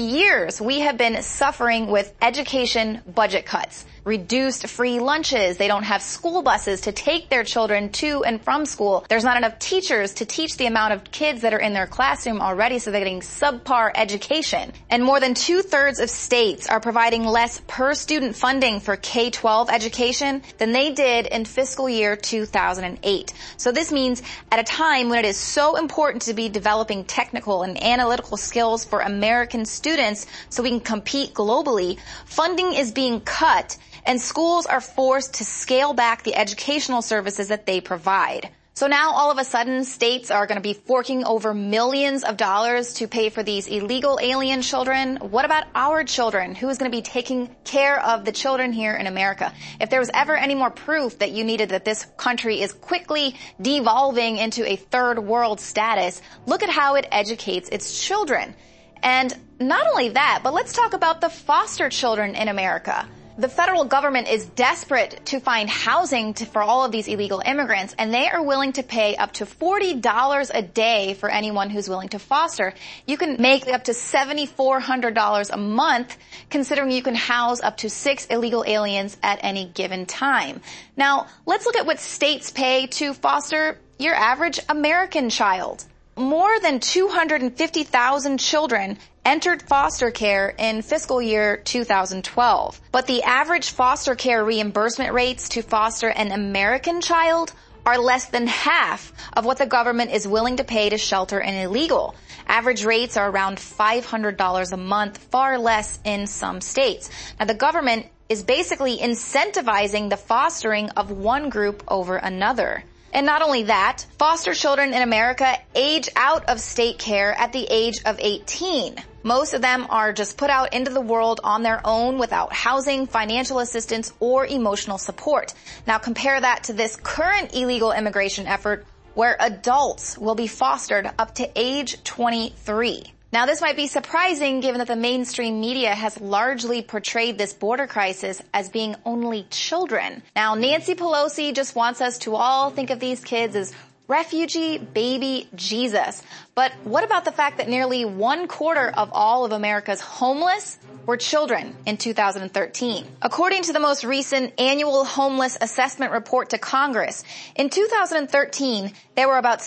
we have been suffering with education budget cuts. Reduced free lunches. They don't have school buses to take their children to and from school. There's not enough teachers to teach the amount of kids that are in their classroom already, so they're getting subpar education. And more than 2/3 of states are providing less per student funding for K-12 education than they did in fiscal year 2008. So this means at a time when it is so important to be developing technical and analytical skills for American students so we can compete globally, funding is being cut and schools are forced to scale back the educational services that they provide. So now all of a sudden states are going to be forking over millions of dollars to pay for these illegal alien children. What about our children? Who is going to be taking care of the children here in America? If there was ever any more proof that you needed that this country is quickly devolving into a third world status, look at how it educates its children. And not only that, but let's talk about the foster children in America. The federal government is desperate to find housing for all of these illegal immigrants, and they are willing to pay up to $40 a day for anyone who's willing to foster. You can make up to $7,400 a month, considering you can house up to 6 illegal aliens at any given time. Now, let's look at what states pay to foster your average American child. More than 250,000 children entered foster care in fiscal year 2012. But the average foster care reimbursement rates to foster an American child are less than half of what the government is willing to pay to shelter an illegal. Average rates are around $500 a month, far less in some states. Now, the government is basically incentivizing the fostering of one group over another. And not only that, foster children in America age out of state care at the age of 18. Most of them are just put out into the world on their own without housing, financial assistance, or emotional support. Now compare that to this current illegal immigration effort where adults will be fostered up to age 23. Now, this might be surprising given that the mainstream media has largely portrayed this border crisis as being only children. Now, Nancy Pelosi just wants us to all think of these kids as refugee baby Jesus. But what about the fact that nearly 1/4 of all of America's homeless were children in 2013? According to the most recent annual homeless assessment report to Congress, in 2013, there were about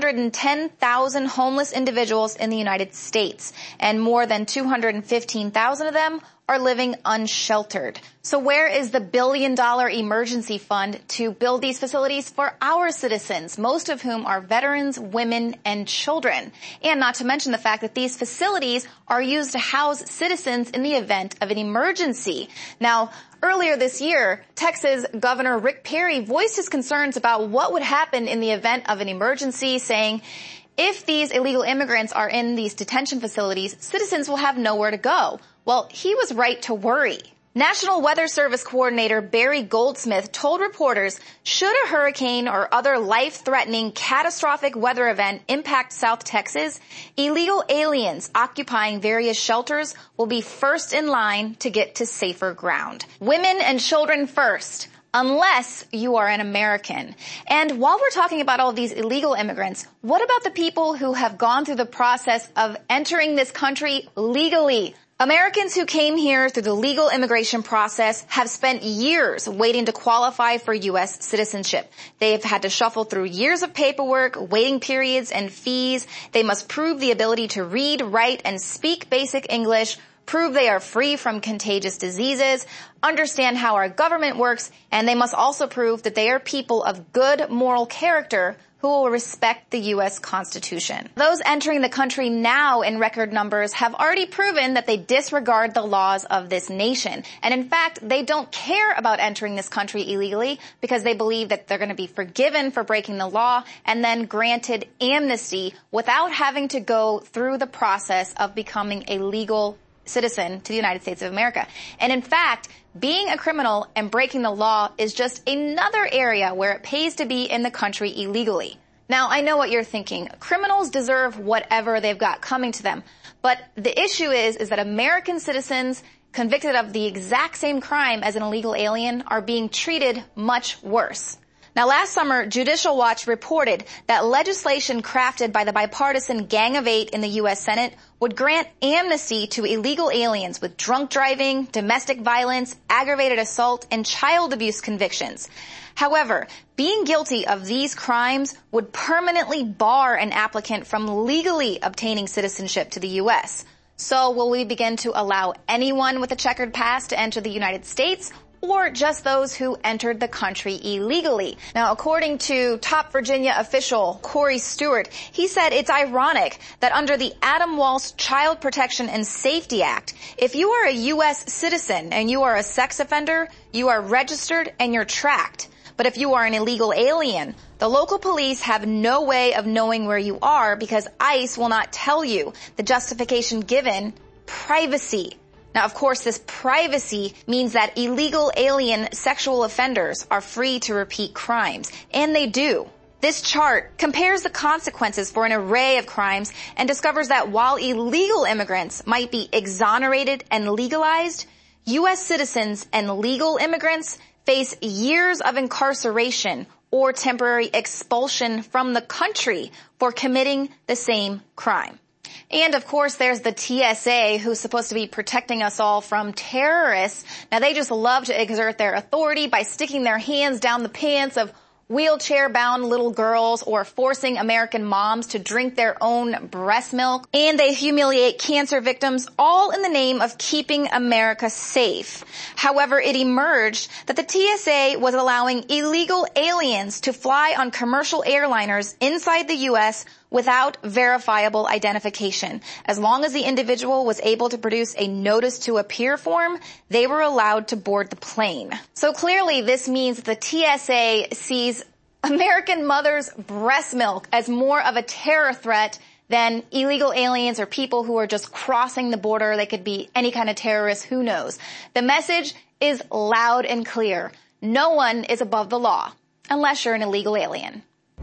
610,000 homeless individuals in the United States, and more than 215,000 of them are living unsheltered. So where is the $1 billion emergency fund to build these facilities for our citizens, most of whom are veterans, women, and children? And not to mention the fact that these facilities are used to house citizens in the event of an emergency. Now, earlier this year, Texas Governor Rick Perry voiced his concerns about what would happen in the event of an emergency, saying, if these illegal immigrants are in these detention facilities, citizens will have nowhere to go. Well, he was right to worry. National Weather Service Coordinator Barry Goldsmith told reporters, should a hurricane or other life-threatening catastrophic weather event impact South Texas, illegal aliens occupying various shelters will be first in line to get to safer ground. Women and children first, unless you are an American. And while we're talking about all these illegal immigrants, what about the people who have gone through the process of entering this country legally? Americans who came here through the legal immigration process have spent years waiting to qualify for U.S. citizenship. They've had to shuffle through years of paperwork, waiting periods, and fees. They must prove the ability to read, write, and speak basic English, prove they are free from contagious diseases, understand how our government works, and they must also prove that they are people of good moral character who will respect the U.S. Constitution. Those entering the country now in record numbers have already proven that they disregard the laws of this nation. And in fact, they don't care about entering this country illegally because they believe that they're going to be forgiven for breaking the law and then granted amnesty without having to go through the process of becoming a legal citizen to the United States of America. And in fact, being a criminal and breaking the law is just another area where it pays to be in the country illegally. Now, I know what you're thinking. Criminals deserve whatever they've got coming to them. But the issue is that American citizens convicted of the exact same crime as an illegal alien are being treated much worse. Now, last summer, Judicial Watch reported that legislation crafted by the bipartisan Gang of Eight in the U.S. Senate would grant amnesty to illegal aliens with drunk driving, domestic violence, aggravated assault, and child abuse convictions. However, being guilty of these crimes would permanently bar an applicant from legally obtaining citizenship to the U.S. So will we begin to allow anyone with a checkered past to enter the United States, or just those who entered the country illegally? Now, according to top Virginia official Corey Stewart, he said it's ironic that under the Adam Walsh Child Protection and Safety Act, if you are a U.S. citizen and you are a sex offender, you are registered and you're tracked. But if you are an illegal alien, the local police have no way of knowing where you are because ICE will not tell you. The justification given, privacy. Now, of course, this privacy means that illegal alien sexual offenders are free to repeat crimes, and they do. This chart compares the consequences for an array of crimes and discovers that while illegal immigrants might be exonerated and legalized, U.S. citizens and legal immigrants face years of incarceration or temporary expulsion from the country for committing the same crime. And of course, there's the TSA, who's supposed to be protecting us all from terrorists. Now, they just love to exert their authority by sticking their hands down the pants of wheelchair-bound little girls or forcing American moms to drink their own breast milk. And they humiliate cancer victims, all in the name of keeping America safe. However, it emerged that the TSA was allowing illegal aliens to fly on commercial airliners inside the U.S. without verifiable identification. As long as the individual was able to produce a notice to appear form, they were allowed to board the plane. So clearly this means that the TSA sees American mothers' breast milk as more of a terror threat than illegal aliens or people who are just crossing the border. They could be any kind of terrorist, who knows. The message is loud and clear. No one is above the law, unless you're an illegal alien.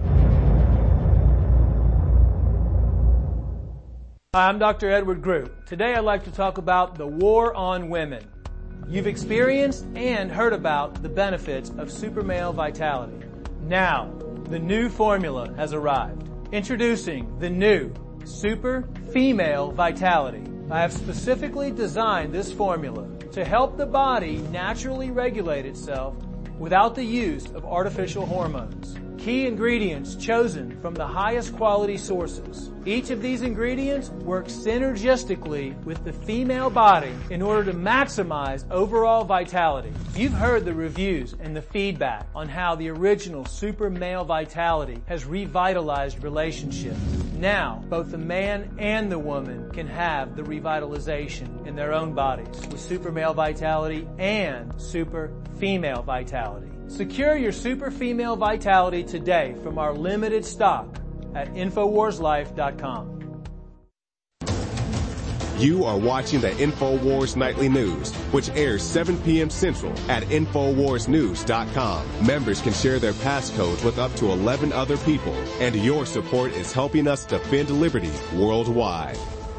Hi, I'm Dr. Edward Group. Today I'd like to talk about the war on women. You've experienced and heard about the benefits of super male vitality. Now, the new formula has arrived. Introducing the new Super Female Vitality. I have specifically designed this formula to help the body naturally regulate itself without the use of artificial hormones. Key ingredients chosen from the highest quality sources. Each of these ingredients works synergistically with the female body in order to maximize overall vitality. You've heard the reviews and the feedback on how the original Super Male Vitality has revitalized relationships. Now, both the man and the woman can have the revitalization in their own bodies with Super Male Vitality and Super Female Vitality. Secure your Super Female Vitality today from our limited stock at InfoWarsLife.com. You are watching the InfoWars Nightly News, which airs 7 p.m. Central at InfoWarsNews.com. Members can share their passcodes with up to 11 other people, and your support is helping us defend liberty worldwide.